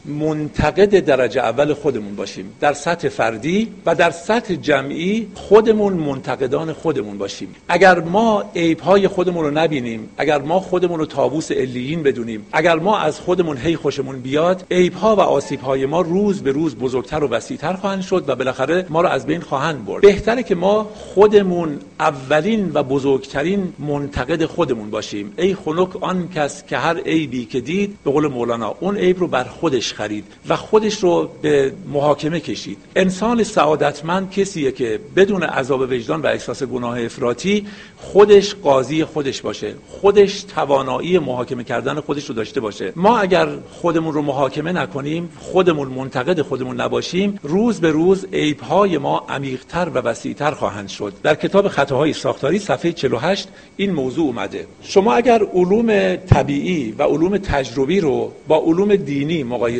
منتقد درجه اول خودمون باشیم، در سطح فردی و در سطح جمعی خودمون منتقدان خودمون باشیم. اگر ما عیب‌های خودمون رو نبینیم، اگر ما خودمون رو طاووس علیین بدونیم، اگر ما از خودمون هی خوشمون بیاد، عیب‌ها و آسیب‌های ما روز به روز بزرگتر و وسیع‌تر خواهند شد و بالاخره ما رو از بین خواهند برد. بهتره که ما خودمون اولین و بزرگترین منتقد خودمون باشیم. ای خنک آن کس که هر عیبی که دید، به قول مولانا، اون عیب رو بر خودش خرید و خودش رو به محاکمه کشید. انسان سعادتمند کسیه که بدون عذاب وجدان و احساس گناه افراطی خودش قاضی خودش باشه، خودش توانایی محاکمه کردن خودش رو داشته باشه. ما اگر خودمون رو محاکمه نکنیم، خودمون منتقد خودمون نباشیم، روز به روز عیب‌های ما عمیق‌تر و وسیع‌تر خواهند شد. در کتاب خطاهای ساختاری صفحه 48 این موضوع اومده. شما اگر علوم طبیعی و علوم تجربی رو با علوم دینی مقایسه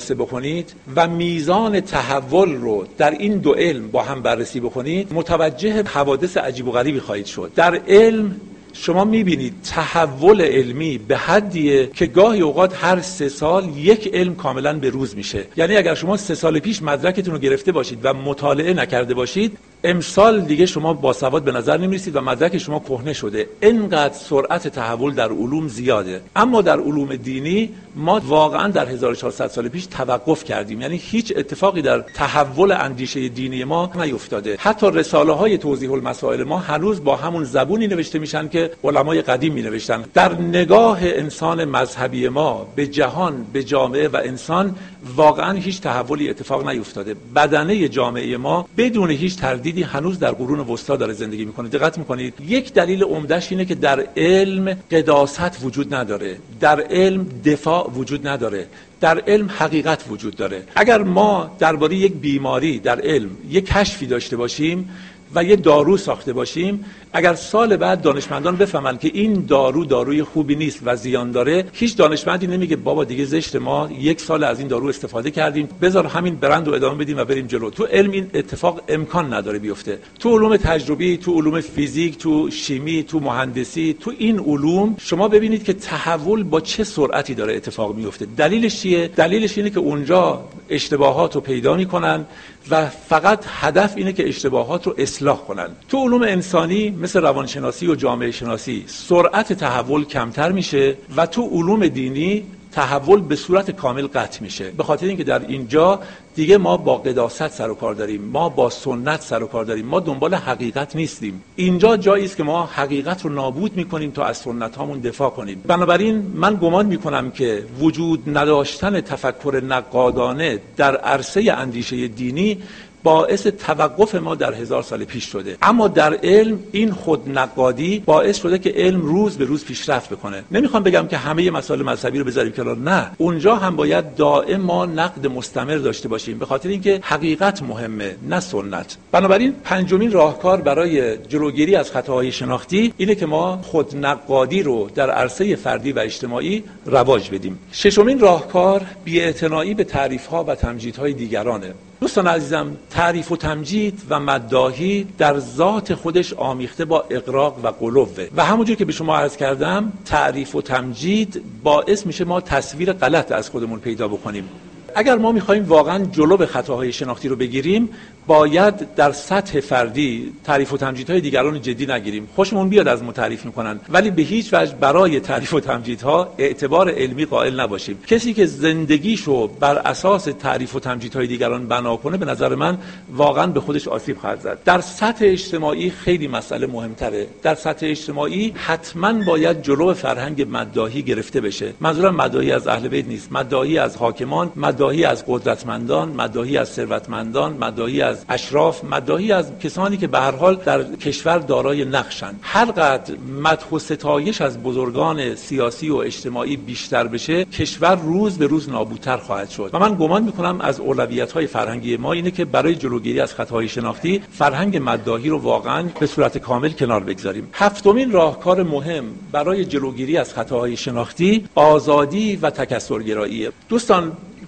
مقایسه بکنید و میزان تحول رو در این دو علم با هم بررسی بکنید، متوجه حوادث عجیب و غریبی خواهید شد. در علم شما میبینید تحول علمی به حدیه که گاهی اوقات هر 3 سال یک علم کاملا به روز میشه. یعنی اگر شما 3 سال پیش مدرکتون رو گرفته باشید و مطالعه نکرده باشید، امسال دیگه شما باسواد به نظر نمیرسید و مدرک شما کهنه شده. اینقدر سرعت تحول در علوم زیاده. اما در علوم دینی ما واقعا در 1400 سال پیش توقف کردیم. یعنی هیچ اتفاقی در تحول اندیشه دینی ما نیفتاده. حتی رساله های توضیح المسائل ما هنوز با همون زبونی نوشته میشن که علمای قدیم می نوشتن. در نگاه انسان مذهبی ما به جهان، به جامعه و انسان واقعا هیچ تحولی اتفاق نیفتاده. بدنه جامعه ما بدون هیچ تردیدی هنوز در قرون وسطا داره زندگی میکنه. دقت میکنید یک دلیل عمده‌اش اینه که در علم قداست وجود نداره، در علم دفاع وجود نداره، در علم حقیقت وجود داره. اگر ما درباره یک بیماری در علم یک کشفی داشته باشیم و یه دارو ساخته باشیم، اگر سال بعد دانشمندان بفهمن که این داروی خوبی نیست و زیان داره، هیچ دانشمندی نمیگه بابا دیگه زشت، ما 1 سال از این دارو استفاده کردیم، بذار همین برند رو ادامه بدیم و بریم جلو. تو علم این اتفاق امکان نداره بیفته. تو علوم تجربی، تو علوم فیزیک، تو شیمی، تو مهندسی، تو این علوم شما ببینید که تحول با چه سرعتی داره اتفاق میفته. دلیلش چیه؟ دلیلش اینه که اونجا اشتباهات رو پیدا میکنن و فقط هدف اینه که اشتباهات رو اصلاح کنن. تو علوم انسانی مثل روانشناسی و جامعه شناسی سرعت تحول کمتر میشه و تو علوم دینی تحول به صورت کامل قطع میشه. به خاطر اینکه در اینجا دیگه ما با قداست سر و کار داریم، ما با سنت سر و کار داریم، ما دنبال حقیقت نیستیم. اینجا جایی است که ما حقیقت رو نابود میکنیم تا از سنت هامون دفاع کنیم. بنابراین من گمان میکنم که وجود نداشتن تفکر نقادانه در عرصه اندیشه دینی باعث توقف ما در 1000 سال پیش شده. اما در علم این خود نقادی باعث شده که علم روز به روز پیشرفت بکنه. نمیخوام بگم که همه مسائل مذهبی رو بذاریم کنار، نه، اونجا هم باید دائم ما نقد مستمر داشته باشیم، به خاطر اینکه حقیقت مهمه نه سنت. بنابراین 5مین راهکار برای جلوگیری از خطاهای شناختی اینه که ما خود نقادی رو در عرصه فردی و اجتماعی رواج بدیم. 6مین راهکار بی‌اعتنایی به تعریف‌ها و تمجیدهای دیگرانه. دوستان عزیزم، تعریف و تمجید و مداحی در ذات خودش آمیخته با اغراق و غلوه و همونجور که به شما عرض کردم، تعریف و تمجید باعث میشه ما تصویر غلط از خودمون پیدا بکنیم. اگر ما میخوایم واقعا جلو خطاهای شناختی رو بگیریم، باید در سطح فردی تعریف و تمجیدهای دیگران جدی نگیریم. خوشمون بیاد از ما تعریف میکنن، ولی به هیچ وجه برای تعریف و تمجیدها اعتبار علمی قائل نباشیم. کسی که زندگیشو بر اساس تعریف و تمجیدهای دیگران بنا کنه، به نظر من واقعا به خودش آسیب خواهد زد. در سطح اجتماعی خیلی مسئله مهمتره. در سطح اجتماعی حتما باید جلو فرهنگ مداحی گرفته بشه. منظورم مداحی از اهل بیت نیست، مداحی از حاکمان، مداحی از قدرتمندان، مداحی از ثروتمندان، مداحی از اشراف، مداحی از کسانی که به هر حال در کشور دارای نقشن. هر قدر مدح و ستایش از بزرگان سیاسی و اجتماعی بیشتر بشه، کشور روز به روز نابودتر خواهد شد. و من گمان میکنم از اولویت‌های فرهنگی ما اینه که برای جلوگیری از خطاهای شناختی فرهنگ مداحی رو واقعا به صورت کامل کنار بگذاریم. 7مین راهکار مهم برای جلوگیری از خطاهای شناختی آزادی و تکثرگراییه. دوستان،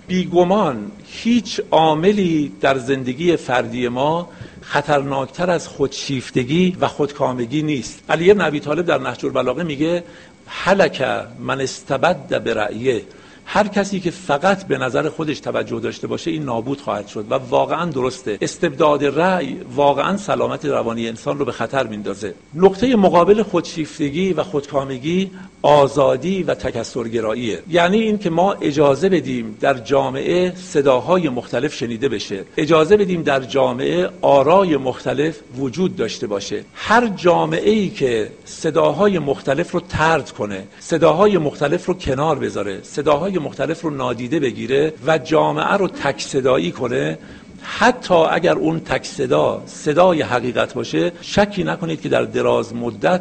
بیگمان هیچ عاملی در زندگی فردی ما خطرناکتر از خودشیفتگی و خودکامگی نیست. علی بن ابی طالب در نهج البلاغه میگه هلک من استبد برأیه. هر کسی که فقط به نظر خودش توجه داشته باشه این نابود خواهد شد و واقعا درسته. استبداد رأی واقعا سلامت روانی انسان رو به خطر میندازه. نقطه مقابل خودشیفتگی و خودکامگی آزادی و تکثرگراییه. یعنی این که ما اجازه بدیم در جامعه صداهای مختلف شنیده بشه، اجازه بدیم در جامعه آرای مختلف وجود داشته باشه. هر جامعه‌ای که صداهای مختلف رو طرد کنه، صداهای مختلف رو کنار بذاره، صداهای مختلف رو نادیده بگیره و جامعه رو تک صدایی کنه، حتی اگر اون تک صدای حقیقت باشه، شکی نکنید که در دراز مدت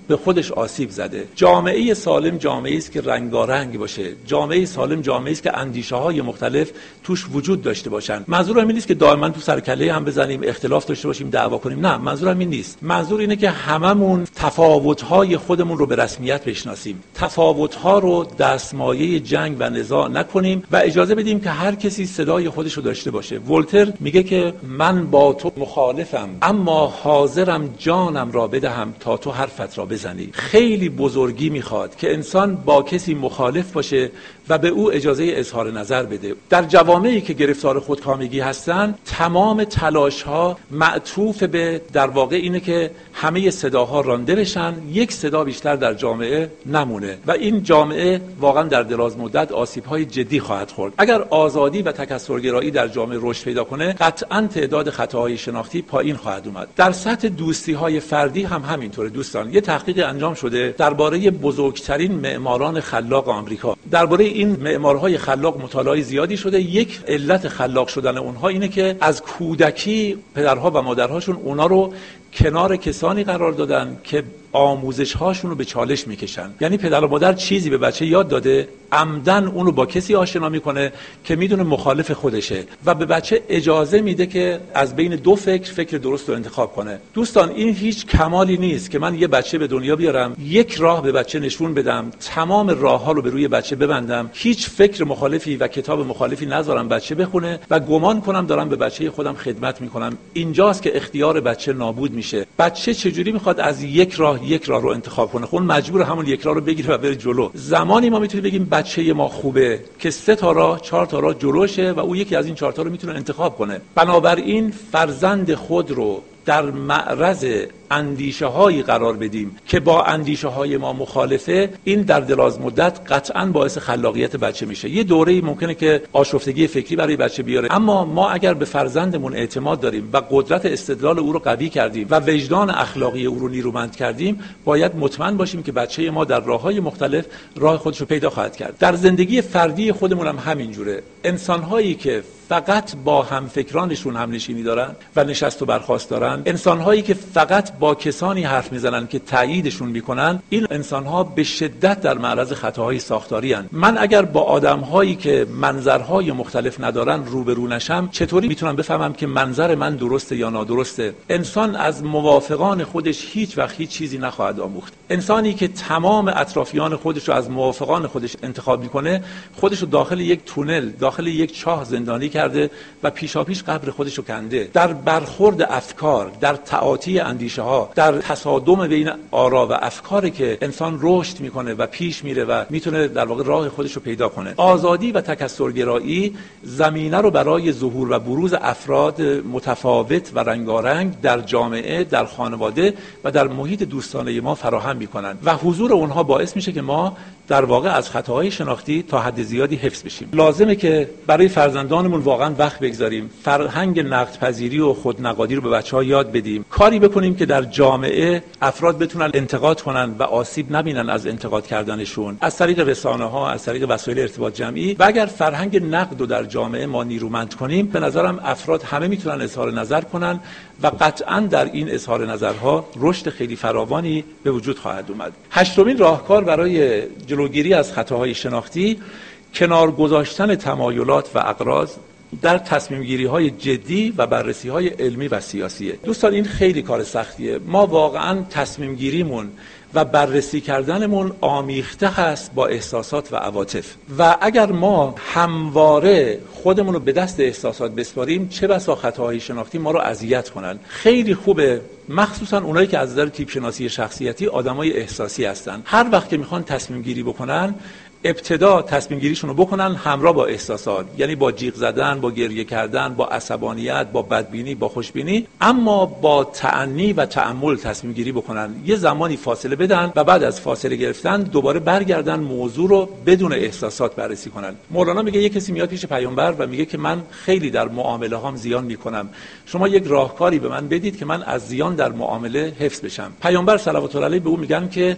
به خودش آسیب زده. جامعه سالم جامعه‌ای است که رنگارنگ باشه. جامعه سالم جامعه‌ای است که اندیشه‌های مختلف توش وجود داشته باشن. منظورم این نیست که دائما تو سرکله هم بزنیم، اختلاف داشته باشیم، دعوا کنیم. نه، منظورم این نیست. منظور اینه که هممون تفاوت‌های خودمون رو به رسمیت بشناسیم. تفاوت‌ها رو دستمایه جنگ و نزاع نکنیم و اجازه بدیم که هر کسی صدای خودش رو داشته باشه. ولتر میگه که من با تو مخالفم اما حاضرم جانم را بدهم تا تو حرفت را بزنی. خیلی بزرگی میخواد که انسان با کسی مخالف باشه و به او اجازه اظهار نظر بده. در جوامعی که گرفتار خودکامگی هستن تمام تلاش‌ها معطوف به در واقع اینه که همه صداها رانده بشن، یک صدا بیشتر در جامعه نمونه و این جامعه واقعا در دراز مدت آسیب‌های جدی خواهد خورد. اگر آزادی و تکثرگرایی در جامعه رشد پیدا کنه قطعاً تعداد خطاهای شناختی پایین خواهد اومد. در سطح دوستی‌های فردی هم همینطوره. دوستان، یه تحقیق انجام شده درباره بزرگترین معماران خلاق آمریکا. درباره این معمارهای خلاق مطالعه زیادی شده. یک علت خلاق شدن اونها اینه که از کودکی پدرها و مادرهاشون اونا رو کنار کسانی قرار دادن که آموزش هاشون رو به چالش میکشن. یعنی پدر و مادر چیزی به بچه یاد داده، عمدن اون رو با کسی آشنا میکنه که میدونه مخالف خودشه و به بچه اجازه میده که از بین دو فکر درست رو انتخاب کنه. دوستان، این هیچ کمالی نیست که من یه بچه به دنیا بیارم، یک راه به بچه نشون بدم، تمام راهها رو به روی بچه ببندم، هیچ فکر مخالفی و کتاب مخالفی نذارم بچه بخونه و گمان کنم دارم به بچه خودم خدمت میکنم. اینجاست که اختیار بچه نابود میشه. بچه چجوری میخواد از یک راه رو انتخاب کنه؟ خون مجبور همون یک راه رو بگیره و بره جلو. زمانی ما میتونیم بگیم بچه ما خوبه که 3 تا راه 4 تا راه جلوشه و او یکی از این 4 تا رو میتونه انتخاب کنه. بنابراین فرزند خود رو در معرض اندیشه هایی قرار بدیم که با اندیشه های ما مخالفه، این در دراز مدت قطعاً باعث خلاقیت بچه میشه. یه دوره‌ای ممکنه که آشفتگی فکری برای بچه بیاره، اما ما اگر به فرزندمون اعتماد داریم و قدرت استدلال او رو قوی کردیم و وجدان اخلاقی او رو نیرومند کردیم، باید مطمئن باشیم که بچه ما در راه‌های مختلف راه خودش رو پیدا خواهد کرد. در زندگی فردی خودمون هم همینجوره. انسان‌هایی که فقط با همفکرانشون همنشینی دارن و نشست و برخاست دارن، انسان‌هایی که فقط با کسانی حرف میزنن که تاییدشون میکنن، این انسان‌ها به شدت در معرض خطاهای ساختاری هستند. من اگر با آدم‌هایی که منظرهای مختلف ندارن روبرو نشم، چطوری میتونم بفهمم که منظر من درسته یا نادرسته؟ انسان از موافقان خودش هیچ وقت هیچ چیزی نخواهد آموخت. انسانی که تمام اطرافیان خودش رو از موافقان خودش انتخاب میکنه، خودش رو داخل یک تونل، داخل یک چاه زندانی کرده و پیشاپیش قبر خودش رو کنده. در برخورد افکار، در تعاطی اندیشه ها، در تصادم بین آرا و افکاری که انسان رشد میکنه و پیش میره و میتونه در واقع راه خودش رو پیدا کنه. آزادی و تکثرگرایی زمینه رو برای ظهور و بروز افراد متفاوت و رنگارنگ در جامعه، در خانواده و در محیط دوستانه ما فراهم میکنن و حضور اونها باعث میشه که ما در واقع از خطاهای شناختی تا حد زیادی حفظ بشیم. لازمه که برای فرزندانمون واقعا وقت بگذاریم، فرهنگ نقدپذیری و خودنقادی رو به بچه‌ها یاد بدیم، کاری بکنیم که در جامعه افراد بتونن انتقاد کنن و آسیب نبینن از انتقاد کردنشون از طریق رسانه‌ها، از طریق وسایل ارتباط جمعی. و اگر فرهنگ نقد رو در جامعه ما نیرومند کنیم، به نظرم افراد همه میتونن اظهار نظر کنن و قطعاً در این اظهار نظرها رشد خیلی فراوانی به وجود خواهد اومد. هشتمین راهکار برای جلوگیری از خطاهای شناختی، کنار گذاشتن تمایلات و اغراض در تصمیم گیری های جدی و بررسی های علمی و سیاسیه. دوستان، این خیلی کار سختیه. ما واقعاً تصمیم گیریمون و بررسی کردنمون آمیخته هست با احساسات و عواطف و اگر ما همواره خودمون رو به دست احساسات بسپاریم، چه بسا خطاهای شناختی ما رو اذیت کنن. خیلی خوبه، مخصوصا اونایی که از نظر تیپ شناسی شخصیتی آدمای احساسی هستن، هر وقت که میخوان تصمیم گیری بکنن، ابتدا تصمیم گیریشون رو بکنن همراه با احساسات، یعنی با جیغ زدن، با گریه کردن، با عصبانیت، با بدبینی، با خوشبینی، اما با تأنی و تأمل تصمیم گیری بکنن. یه زمانی فاصله بدن و بعد از فاصله گرفتن دوباره برگردن موضوع رو بدون احساسات بررسی کنن. مولانا میگه یه کسی میاد پیش پیامبر و میگه که من خیلی در معامله هام زیان میکنم، شما یک راهکاری به من بدید که من از زیان در معامله حفظ بشم. پیامبر صلوات الله علیه به او میگن که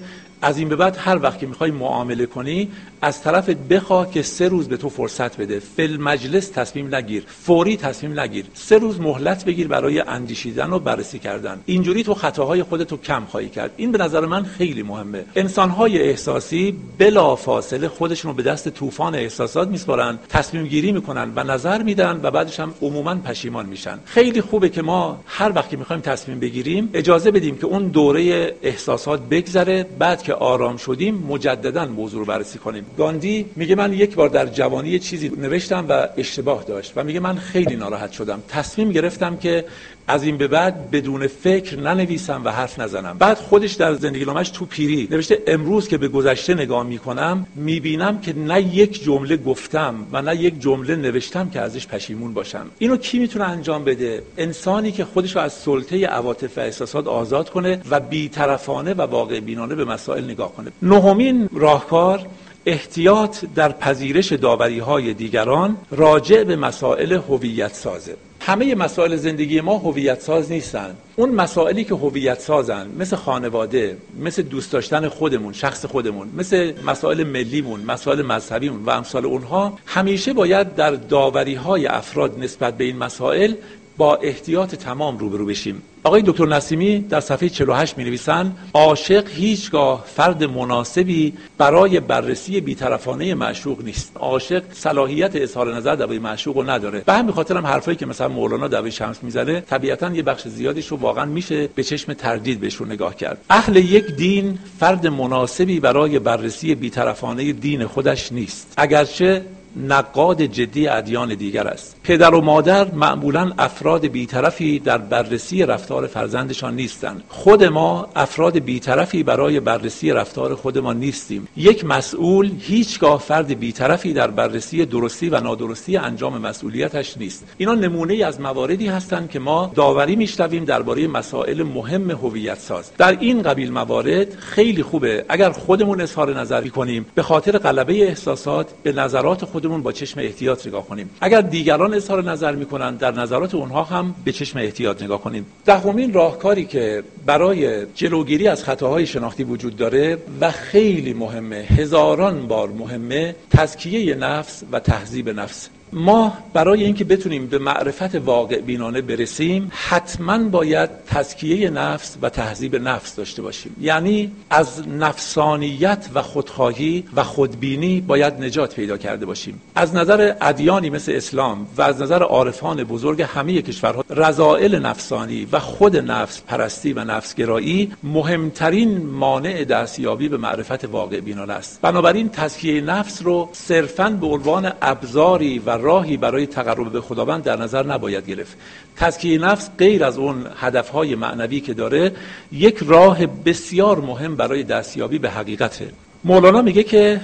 از این به بعد هر وقت که میخوای معامله کنی از طرفت بخواه که 3 روز به تو فرصت بده. فل مجلس تصمیم نگیر، فوری تصمیم نگیر، 3 روز مهلت بگیر برای اندیشیدن و بررسی کردن. اینجوری تو خطاهای خودتو کم خواهی کرد. این به نظر من خیلی مهمه. انسان‌های احساسی بلافاصله خودشون رو به دست طوفان احساسات میسپارن، تصمیم گیری میکنن و نظر میدن و بعدش هم عموما پشیمان میشن. خیلی خوبه که ما هر وقت که میخوایم تصمیم بگیریم اجازه بدیم که اون دوره احساسات بگذره، بعد که آرام شدیم مجددا موضوع رو بررسی کنیم. گاندی میگه من یک بار در جوانی چیزی نوشتم و اشتباه داشت و میگه من خیلی ناراحت شدم، تصمیم گرفتم که از این به بعد بدون فکر ننویسم و حرف نزنم. بعد خودش در زندگی نامش تو پیری نوشته امروز که به گذشته نگاه میکنم میبینم که نه یک جمله گفتم و نه یک جمله نوشتم که ازش پشیمون باشم. اینو کی میتونه انجام بده؟ انسانی که خودشو از سلطه عواطف و احساسات آزاد کنه و بی‌طرفانه و واقع بینانه به مسائل نگاه کنه. نهمین راهکار احتیاط در پذیرش داوری‌های دیگران راجع به مسائل هویت سازه. همه مسائل زندگی ما هویت ساز نیستن. اون مسائلی که هویت سازن مثل خانواده، مثل دوست داشتن خودمون، شخص خودمون، مثل مسائل ملیمون، مسائل مذهبیمون و امثال اونها، همیشه باید در داوری‌های افراد نسبت به این مسائل با احتیاط تمام روبرو بشیم. آقای دکتر نسیمی در صفحه 48 می‌نویسند عاشق هیچگاه فرد مناسبی برای بررسی بی‌طرفانه معشوق نیست. عاشق صلاحیت اظهار نظر درباره معشوق رو نداره. به همین خاطر هم حرفایی که مثلا مولانا درباره شمس میزنه طبیعتاً یه بخش زیادیش رو واقعاً میشه به چشم تردید بهشون نگاه کرد. اهل یک دین فرد مناسبی برای بررسی بی‌طرفانه دین خودش نیست، اگرچه نقاد جدی ادیان دیگر است. پدر و مادر معمولاً افراد بی‌طرفی در بررسی رفتار فرزندشان نیستند. خود ما افراد بی‌طرفی برای بررسی رفتار خودمان نیستیم. یک مسئول هیچگاه فرد بی‌طرفی در بررسی درستی و نادرستی انجام مسئولیتش نیست. اینا نمونه‌ای از مواردی هستند که ما داوری میشنویم درباره مسائل مهم هویت ساز. در این قبیل موارد خیلی خوبه اگر خودمون اظهار نظر کنیم به خاطر غلبه احساسات به نظرات خودمون با چشم احتیاط نگاه کنیم. اگر دیگران اظهار نظر میکنن در نظرات اونها هم به چشم احتیاط نگاه کنیم. دهمین راهکاری که برای جلوگیری از خطاهای شناختی وجود داره و خیلی مهمه، هزاران بار مهمه، تزکیه نفس و تهذیب نفس. ما برای اینکه بتونیم به معرفت واقع بینانه برسیم حتما باید تزکیه نفس و تهذیب نفس داشته باشیم. یعنی از نفسانیت و خودخواهی و خودبینی باید نجات پیدا کرده باشیم. از نظر ادیانی مثل اسلام و از نظر عارفان بزرگ همه کشورها رذائل نفسانی و خود نفس پرستی و نفسگرایی مهمترین مانع دستیابی به معرفت واقع بینانه است. بنابراین تزکیه نفس رو صرفاً به عنوان ابزاری و راهی برای تقرب به خداوند در نظر نباید گرفت. تزکیه نفس غیر از اون هدفهای معنوی که داره یک راه بسیار مهم برای دستیابی به حقیقته. مولانا میگه که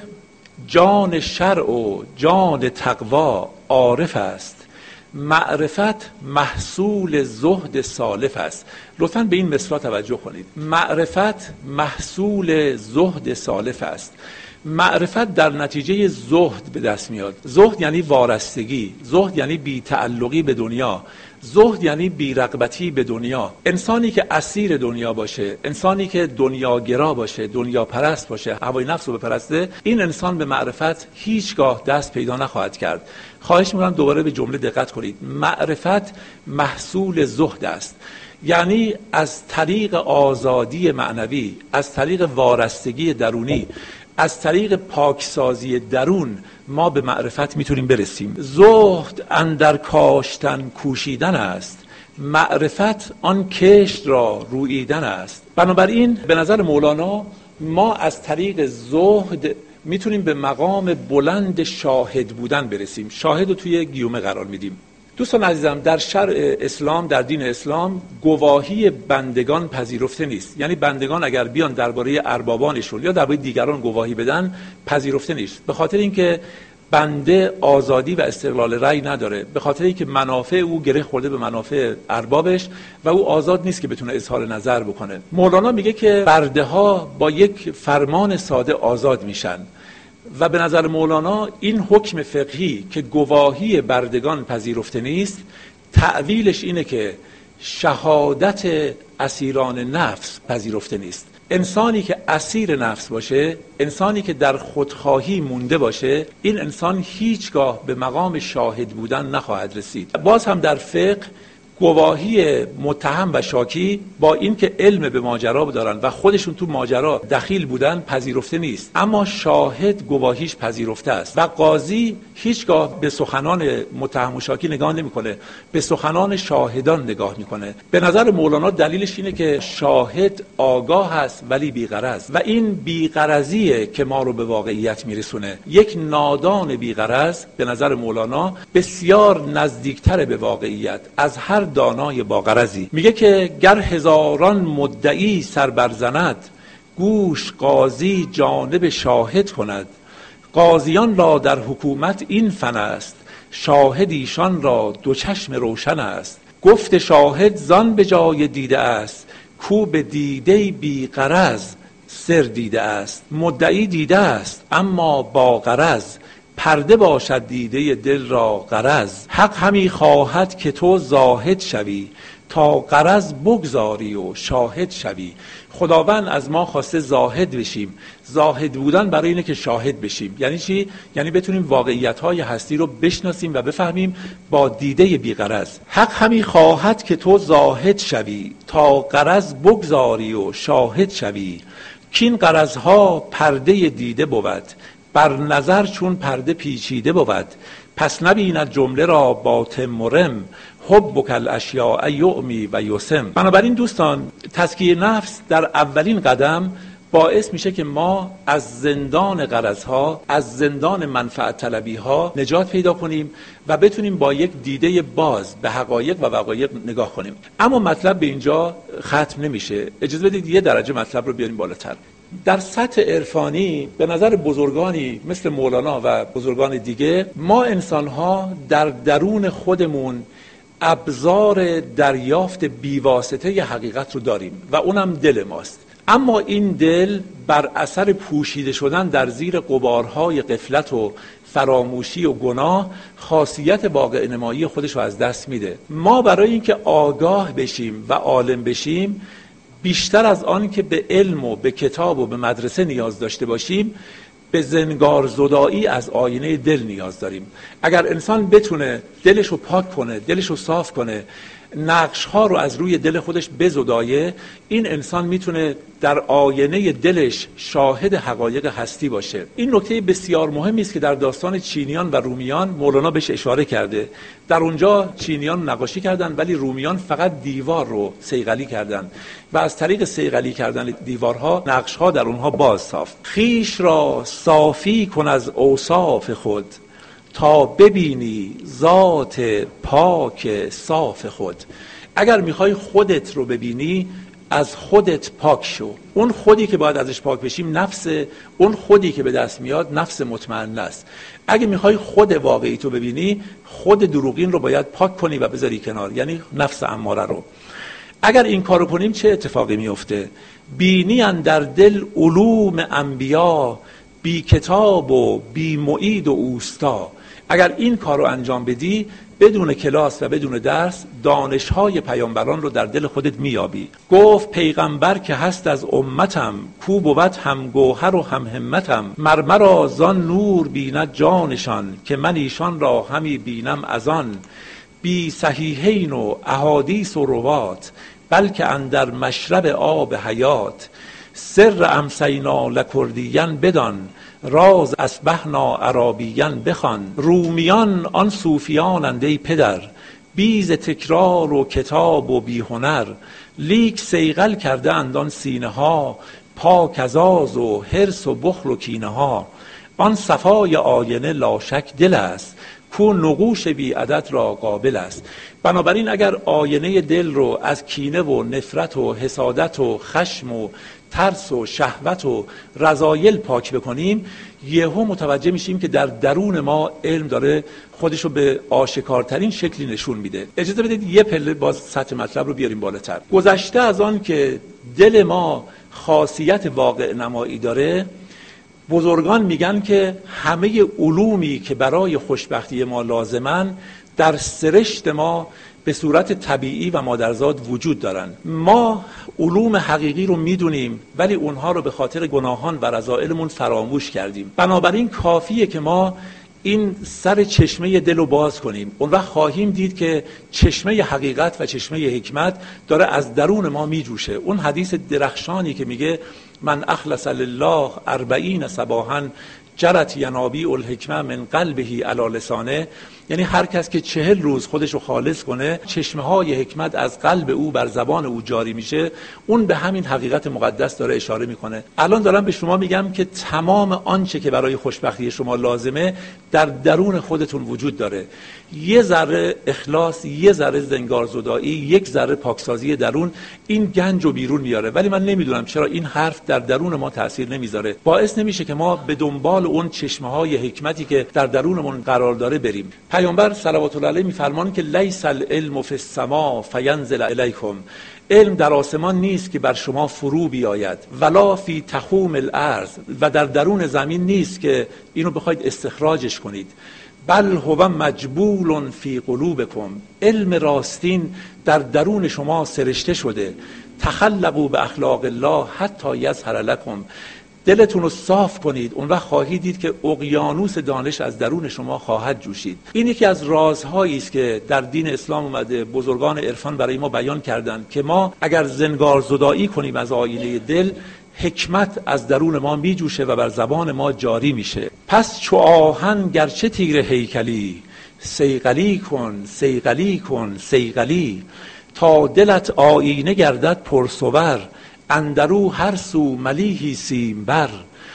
جان شرع و جان تقوا عارف است، معرفت محصول زهد سالف است. لطفاً به این مصرع توجه کنید. معرفت محصول زهد سالف است. معرفت در نتیجه زهد به دست میاد. زهد یعنی وارستگی، زهد یعنی بی‌تعلقی به دنیا، زهد یعنی بی‌رغبتی به دنیا. انسانی که اسیر دنیا باشه، انسانی که دنیاگرا باشه، دنیا پرست باشه، هوای نفس رو بپرسته، این انسان به معرفت هیچگاه دست پیدا نخواهد کرد. خواهش می‌کنم دوباره به جمله دقت کنید. معرفت محصول زهد است. یعنی از طریق آزادی معنوی، از طریق وارستگی درونی، از طریق پاکسازی درون ما به معرفت میتونیم برسیم. زهد اندر کاشتن کوشیدن است، معرفت آن کشت را روییدن است. بنابراین به نظر مولانا ما از طریق زهد میتونیم به مقام بلند شاهد بودن برسیم. شاهد رو توی گیومه قرار میدیم. دوستان عزیزم، در شرع اسلام، در دین اسلام گواهی بندگان پذیرفته نیست. یعنی بندگان اگر بیان درباره اربابانشون یا درباره دیگران گواهی بدن پذیرفته نیست، به خاطر اینکه بنده آزادی و استقلال رأی نداره، به خاطر اینکه منافع او گره خورده به منافع اربابش و او آزاد نیست که بتونه اظهار نظر بکنه. مولانا میگه که برده ها با یک فرمان ساده آزاد میشن و به نظر مولانا این حکم فقهی که گواهی بردگان پذیرفته نیست، تعویلش اینه که شهادت اسیران نفس پذیرفته نیست. انسانی که اسیر نفس باشه، انسانی که در خودخواهی مونده باشه، این انسان هیچگاه به مقام شاهد بودن نخواهد رسید. باز هم در فقه گواهی متهم و شاکی با اینکه علم به ماجرا دارن و خودشون تو ماجرا دخیل بودن پذیرفته نیست، اما شاهد گواهیش پذیرفته است و قاضی هیچگاه به سخنان متهم و شاکی نگاه نمیکنه، به سخنان شاهدان نگاه میکنه. به نظر مولانا دلیلش اینه که شاهد آگاه است ولی بی‌غرض و این بی‌غرضیه که ما رو به واقعیت میرسونه. یک نادان بی‌غرض به نظر مولانا بسیار نزدیکتر به واقعیت از هر دانای با غرضی. میگه که گر هزاران مدعی سر برزند، گوش قاضی جانب شاهد کند. قاضیان را در حکومت این فن است، شاهد ایشان را دو چشم روشن است. گفت شاهد زان به جای دیده است، کو به دیده بی غرض سر دیده است. مدعی دیده است اما با غرض، پرده باشد دیده دل را غرض. حق همی خواهد که تو زاهد شوی، تا غرض بگذاری و شاهد شوی. خداوند از ما خواسته زاهد بشیم. زاهد بودن برای اینه که شاهد بشیم. یعنی چی؟ یعنی بتونیم واقعیت‌های هستی رو بشناسیم و بفهمیم با دیده بی‌غرض. حق همی خواهد که تو زاهد شوی، تا غرض بگذاری و شاهد شوی. کین غرضها پرده دیده بود، بر نظر چون پرده پیچیده بود. پس نبیند جمله را باطن مرم، حبک الاشیاء یعمی و یسم. بنابراین دوستان، تزکیه نفس در اولین قدم باعث میشه که ما از زندان غرضها، از زندان منفعت طلبی ها نجات پیدا کنیم و بتونیم با یک دیده باز به حقایق و وقایق نگاه کنیم. اما مطلب به اینجا ختم نمیشه. اجازه بدید یه درجه مطلب رو بیاریم بالاتر. در سطح عرفانی به نظر بزرگانی مثل مولانا و بزرگان دیگه، ما انسان‌ها در درون خودمون ابزار دریافت بیواسطه حقیقت رو داریم و اونم دل ماست. اما این دل بر اثر پوشیده شدن در زیر غبارهای غفلت و فراموشی و گناه خاصیت واقع نمایی خودش رو از دست میده. ما برای اینکه آگاه بشیم و عالم بشیم، بیشتر از آن که به علم و به کتاب و به مدرسه نیاز داشته باشیم، به زنگار زدایی از آینه دل نیاز داریم. اگر انسان بتونه دلش رو پاک کنه، دلش رو صاف کنه، نقش ها رو از روی دل خودش بزدایه، این انسان میتونه در آینه دلش شاهد حقایق هستی باشه. این نکته بسیار مهمی است که در داستان چینیان و رومیان مولانا بهش اشاره کرده. در اونجا چینیان نقاشی کردن ولی رومیان فقط دیوار رو صیقلی کردن و از طریق صیقلی کردن دیوارها نقش ها در اونها باز ساخت. خیش را صافی کن از اوصاف خود، تا ببینی ذات پاک صاف خود. اگر میخوای خودت رو ببینی، از خودت پاک شو. اون خودی که باید ازش پاک بشیم نفس، اون خودی که به دست میاد نفس مطمئن است. اگه میخوای خود واقعی تو ببینی، خود دروغین رو باید پاک کنی و بذاری کنار، یعنی نفس اماره رو. اگر این کارو کنیم چه اتفاقی میفته؟ بینی اندر دل علوم انبیا، بی کتاب و بی معید و اوستا. اگر این کار رو انجام بدی، بدون کلاس و بدون درس، دانش‌های پیامبران رو در دل خودت میابی. گفت پیغمبر که هست از امتم، کو بود هم گوهر و هم همتم. مرمرا زان نور بیند جانشان، که من ایشان را همی بینم از آن. بی صحیحین و احادیث و روات، بلکه اندر مشرب آب حیات. سر امسینا لکردیان بدان، راز اصبحنا عربیان بخوان. رومیان آن صوفیانند ای پدر، بیز تکرار و کتاب و بی هنر. لیک صیقل کرده اندان سینه ها، پاک از آز و حرص و بخل و کینه ها. آن صفای آینه لاشک دل است، کو نقوش بی عدد را قابل است. بنابراین اگر آینه دل رو از کینه و نفرت و حسادت و خشم و ترس و شهوت و رذایل پاک بکنیم، یهو متوجه میشیم که در درون ما علم داره خودشو به آشکارترین شکلی نشون میده. اجازه بدید یه پله باز سطح مطلب رو بیاریم بالاتر. گذشته از آن که دل ما خاصیت واقع نمایی داره، بزرگان میگن که همه علومی که برای خوشبختی ما لازمن در سرشت ما به صورت طبیعی و مادرزاد وجود دارن. ما علوم حقیقی رو میدونیم ولی اونها رو به خاطر گناهان و رذائلمون فراموش کردیم. بنابراین کافیه که ما این سر چشمه دل رو باز کنیم، اون وقت خواهیم دید که چشمه حقیقت و چشمه حکمت داره از درون ما میجوشه. اون حدیث درخشانی که میگه من اخلص لله 40 صباحا جرت ینابیع الحکمه من قلبه علی لسانه، یعنی هر کس که 40 روز خودش رو خالص کنه چشمه های حکمت از قلب او بر زبان او جاری میشه. اون به همین حقیقت مقدس داره اشاره میکنه. الان دارم به شما میگم که تمام آنچه که برای خوشبختی شما لازمه در درون خودتون وجود داره. یه ذره اخلاص، یه ذره زنگارزدایی، یک ذره پاکسازی درون این گنج رو بیرون میاره. ولی من نمیدونم چرا این حرف در درون ما تاثیر نمیذاره، باعث نمیشه که ما به دنبال اون چشمه های حکمتی که در درونمون قرار داره بریم. پیامبر صلوات الله علیه میفرمایند که لیس العلم فی السماء فینزل الیکم، علم در آسمان نیست که بر شما فرو بیاید، ولا فی تخوم الارض، و در درون زمین نیست که اینو بخواید استخراجش کنید، بل هو مجبول فی قلوبکم، علم راستین در درون شما سرشته شده. تخلقوا به اخلاق الله حتی یظهر لکم، دلتون رو صاف کنید، اون وقت خواهید دید که اقیانوس دانش از درون شما خواهد جوشید. این یکی از رازهایی است که در دین اسلام اومده، بزرگان عرفان برای ما بیان کردند که ما اگر زنگارزدایی کنیم از آینه دل، حکمت از درون ما می جوشه و بر زبان ما جاری میشه. پس چو آهن گرچه تیر هیکلی، صیقلی کن صیقلی کن صیقلی، تا دلت آینه گردد پرصور، اندرو هر سو ملیحی سیمبر.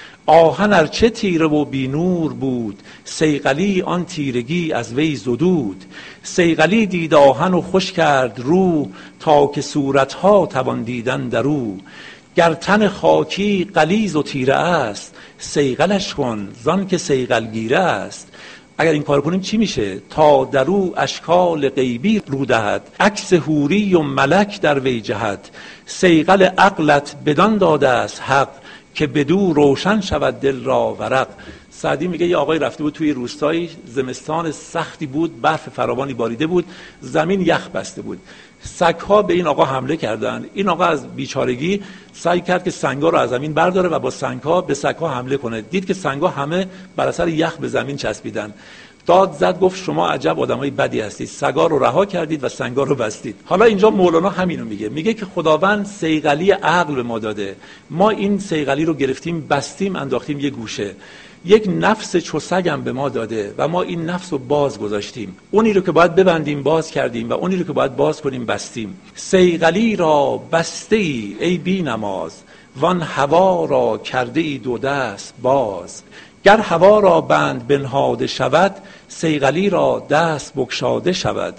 آهن ارچه تیره و بی نور بود، صیقلی آن تیرگی از وی زدود. صیقلی دید آهن و خوش کرد رو، تا که صورتها توان دیدن درو. گر تن خاکی غلیظ و تیره است، صیقلش کن زان که صیقل گیره است. اگر این کار کنیم چی میشه؟ تا درو اشکال غیبی رو دهد، عکس حوری و ملک در وی جهد. صیقل عقلت بدان داده است حق، که بدو روشن شود دل را ورق. سعدی میگه یه آقای رفته بود توی روستایی، زمستان سختی بود، برف فراوانی باریده بود، زمین یخ بسته بود. سگ‌ها به این آقا حمله کردن. این آقا از بیچارگی سعی کرد که سنگ‌ها رو از زمین برداره و با سنگ‌ها به سگ‌ها حمله کنه. دید که سنگ‌ها همه بر اثر یخ به زمین چسبیدن. داد زد، گفت شما عجب آدمای بدی هستید، سگا رو رها کردید و سنگا رو بستید. حالا اینجا مولانا همینو میگه که خداوند صیقلی عقل به ما داده، ما این صیقلی رو گرفتیم، بستیم، انداختیم یه گوشه. یک نفس چو سگم به ما داده و ما این نفس رو باز گذاشتیم. اونی رو که باید ببندیم باز کردیم و اونی رو که باید باز کنیم بستیم. صیقلی را بسته ای بی نماز، وان هوا را کرده ای دو دست باز. گر هوا را بند بنهاده شود، صیقلی را دست بگشاده شود.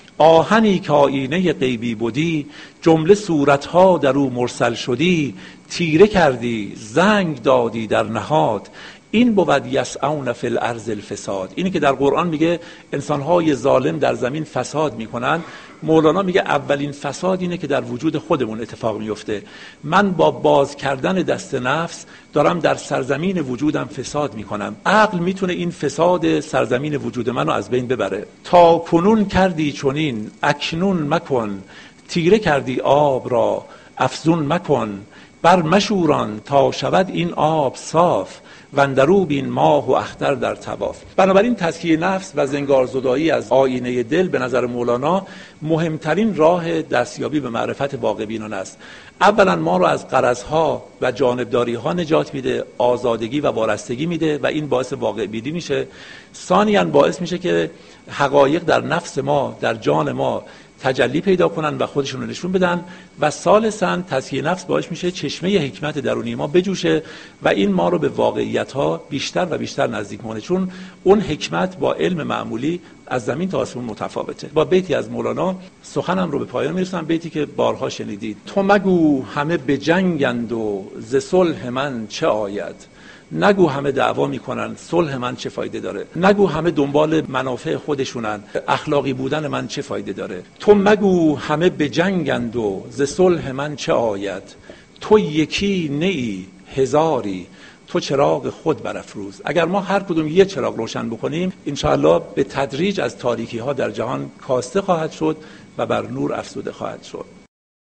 آهنی که آینه غیبی بودی، جمله صورتها در او مرسل شدی. تیره کردی زنگ دادی در نهاد، این بود یسعون فی الارض الفساد. اینی که در قرآن میگه انسانهای ظالم در زمین فساد میکنن، مولانا میگه اولین فساد اینه که در وجود خودمون اتفاق میفته. من با باز کردن دست نفس دارم در سرزمین وجودم فساد میکنم. عقل میتونه این فساد سرزمین وجود منو از بین ببره. تا کنون کردی چنین اکنون مکن، تیره کردی آب را افزون مکن. بر مشوران تا شود این آب صاف، وندرو بین ماه و اختر در طواف. بنابراین تزکیه نفس و زنگارزدایی از آینه دل به نظر مولانا مهمترین راه دستیابی به معرفت واقع بینانه است. اولا ما رو از غرضها و جانبداری‌ها نجات میده، آزادگی و وارستگی میده و این باعث واقع بینی میشه. ثانیاً باعث میشه که حقایق در نفس ما، در جان ما تجلی پیدا کنن و خودشون رو نشون بدن. و ثالثاً تزکیه نفس باعث میشه چشمه حکمت درونی ما بجوشه و این ما رو به واقعیت‌ها بیشتر و بیشتر نزدیک کنه، چون اون حکمت با علم معمولی از زمین تا آسمون متفاوته. با بیتی از مولانا سخنم رو به پایان میرسونم، بیتی که بارها شنیدید. تو مگو همه به جنگند و ز صلح من چه آید، نگو همه دعوا میکنن صلح من چه فایده داره، نگو همه دنبال منافع خودشونن اخلاقی بودن من چه فایده داره. تو مگو همه به جنگند و ز صلح من چه آید، تو یکی نی هزاری، تو چراغ خود برافروز. اگر ما هر کدوم یه چراغ روشن بکنیم، انشاءالله به تدریج از تاریکی ها در جهان کاسته خواهد شد و بر نور افزوده خواهد شد.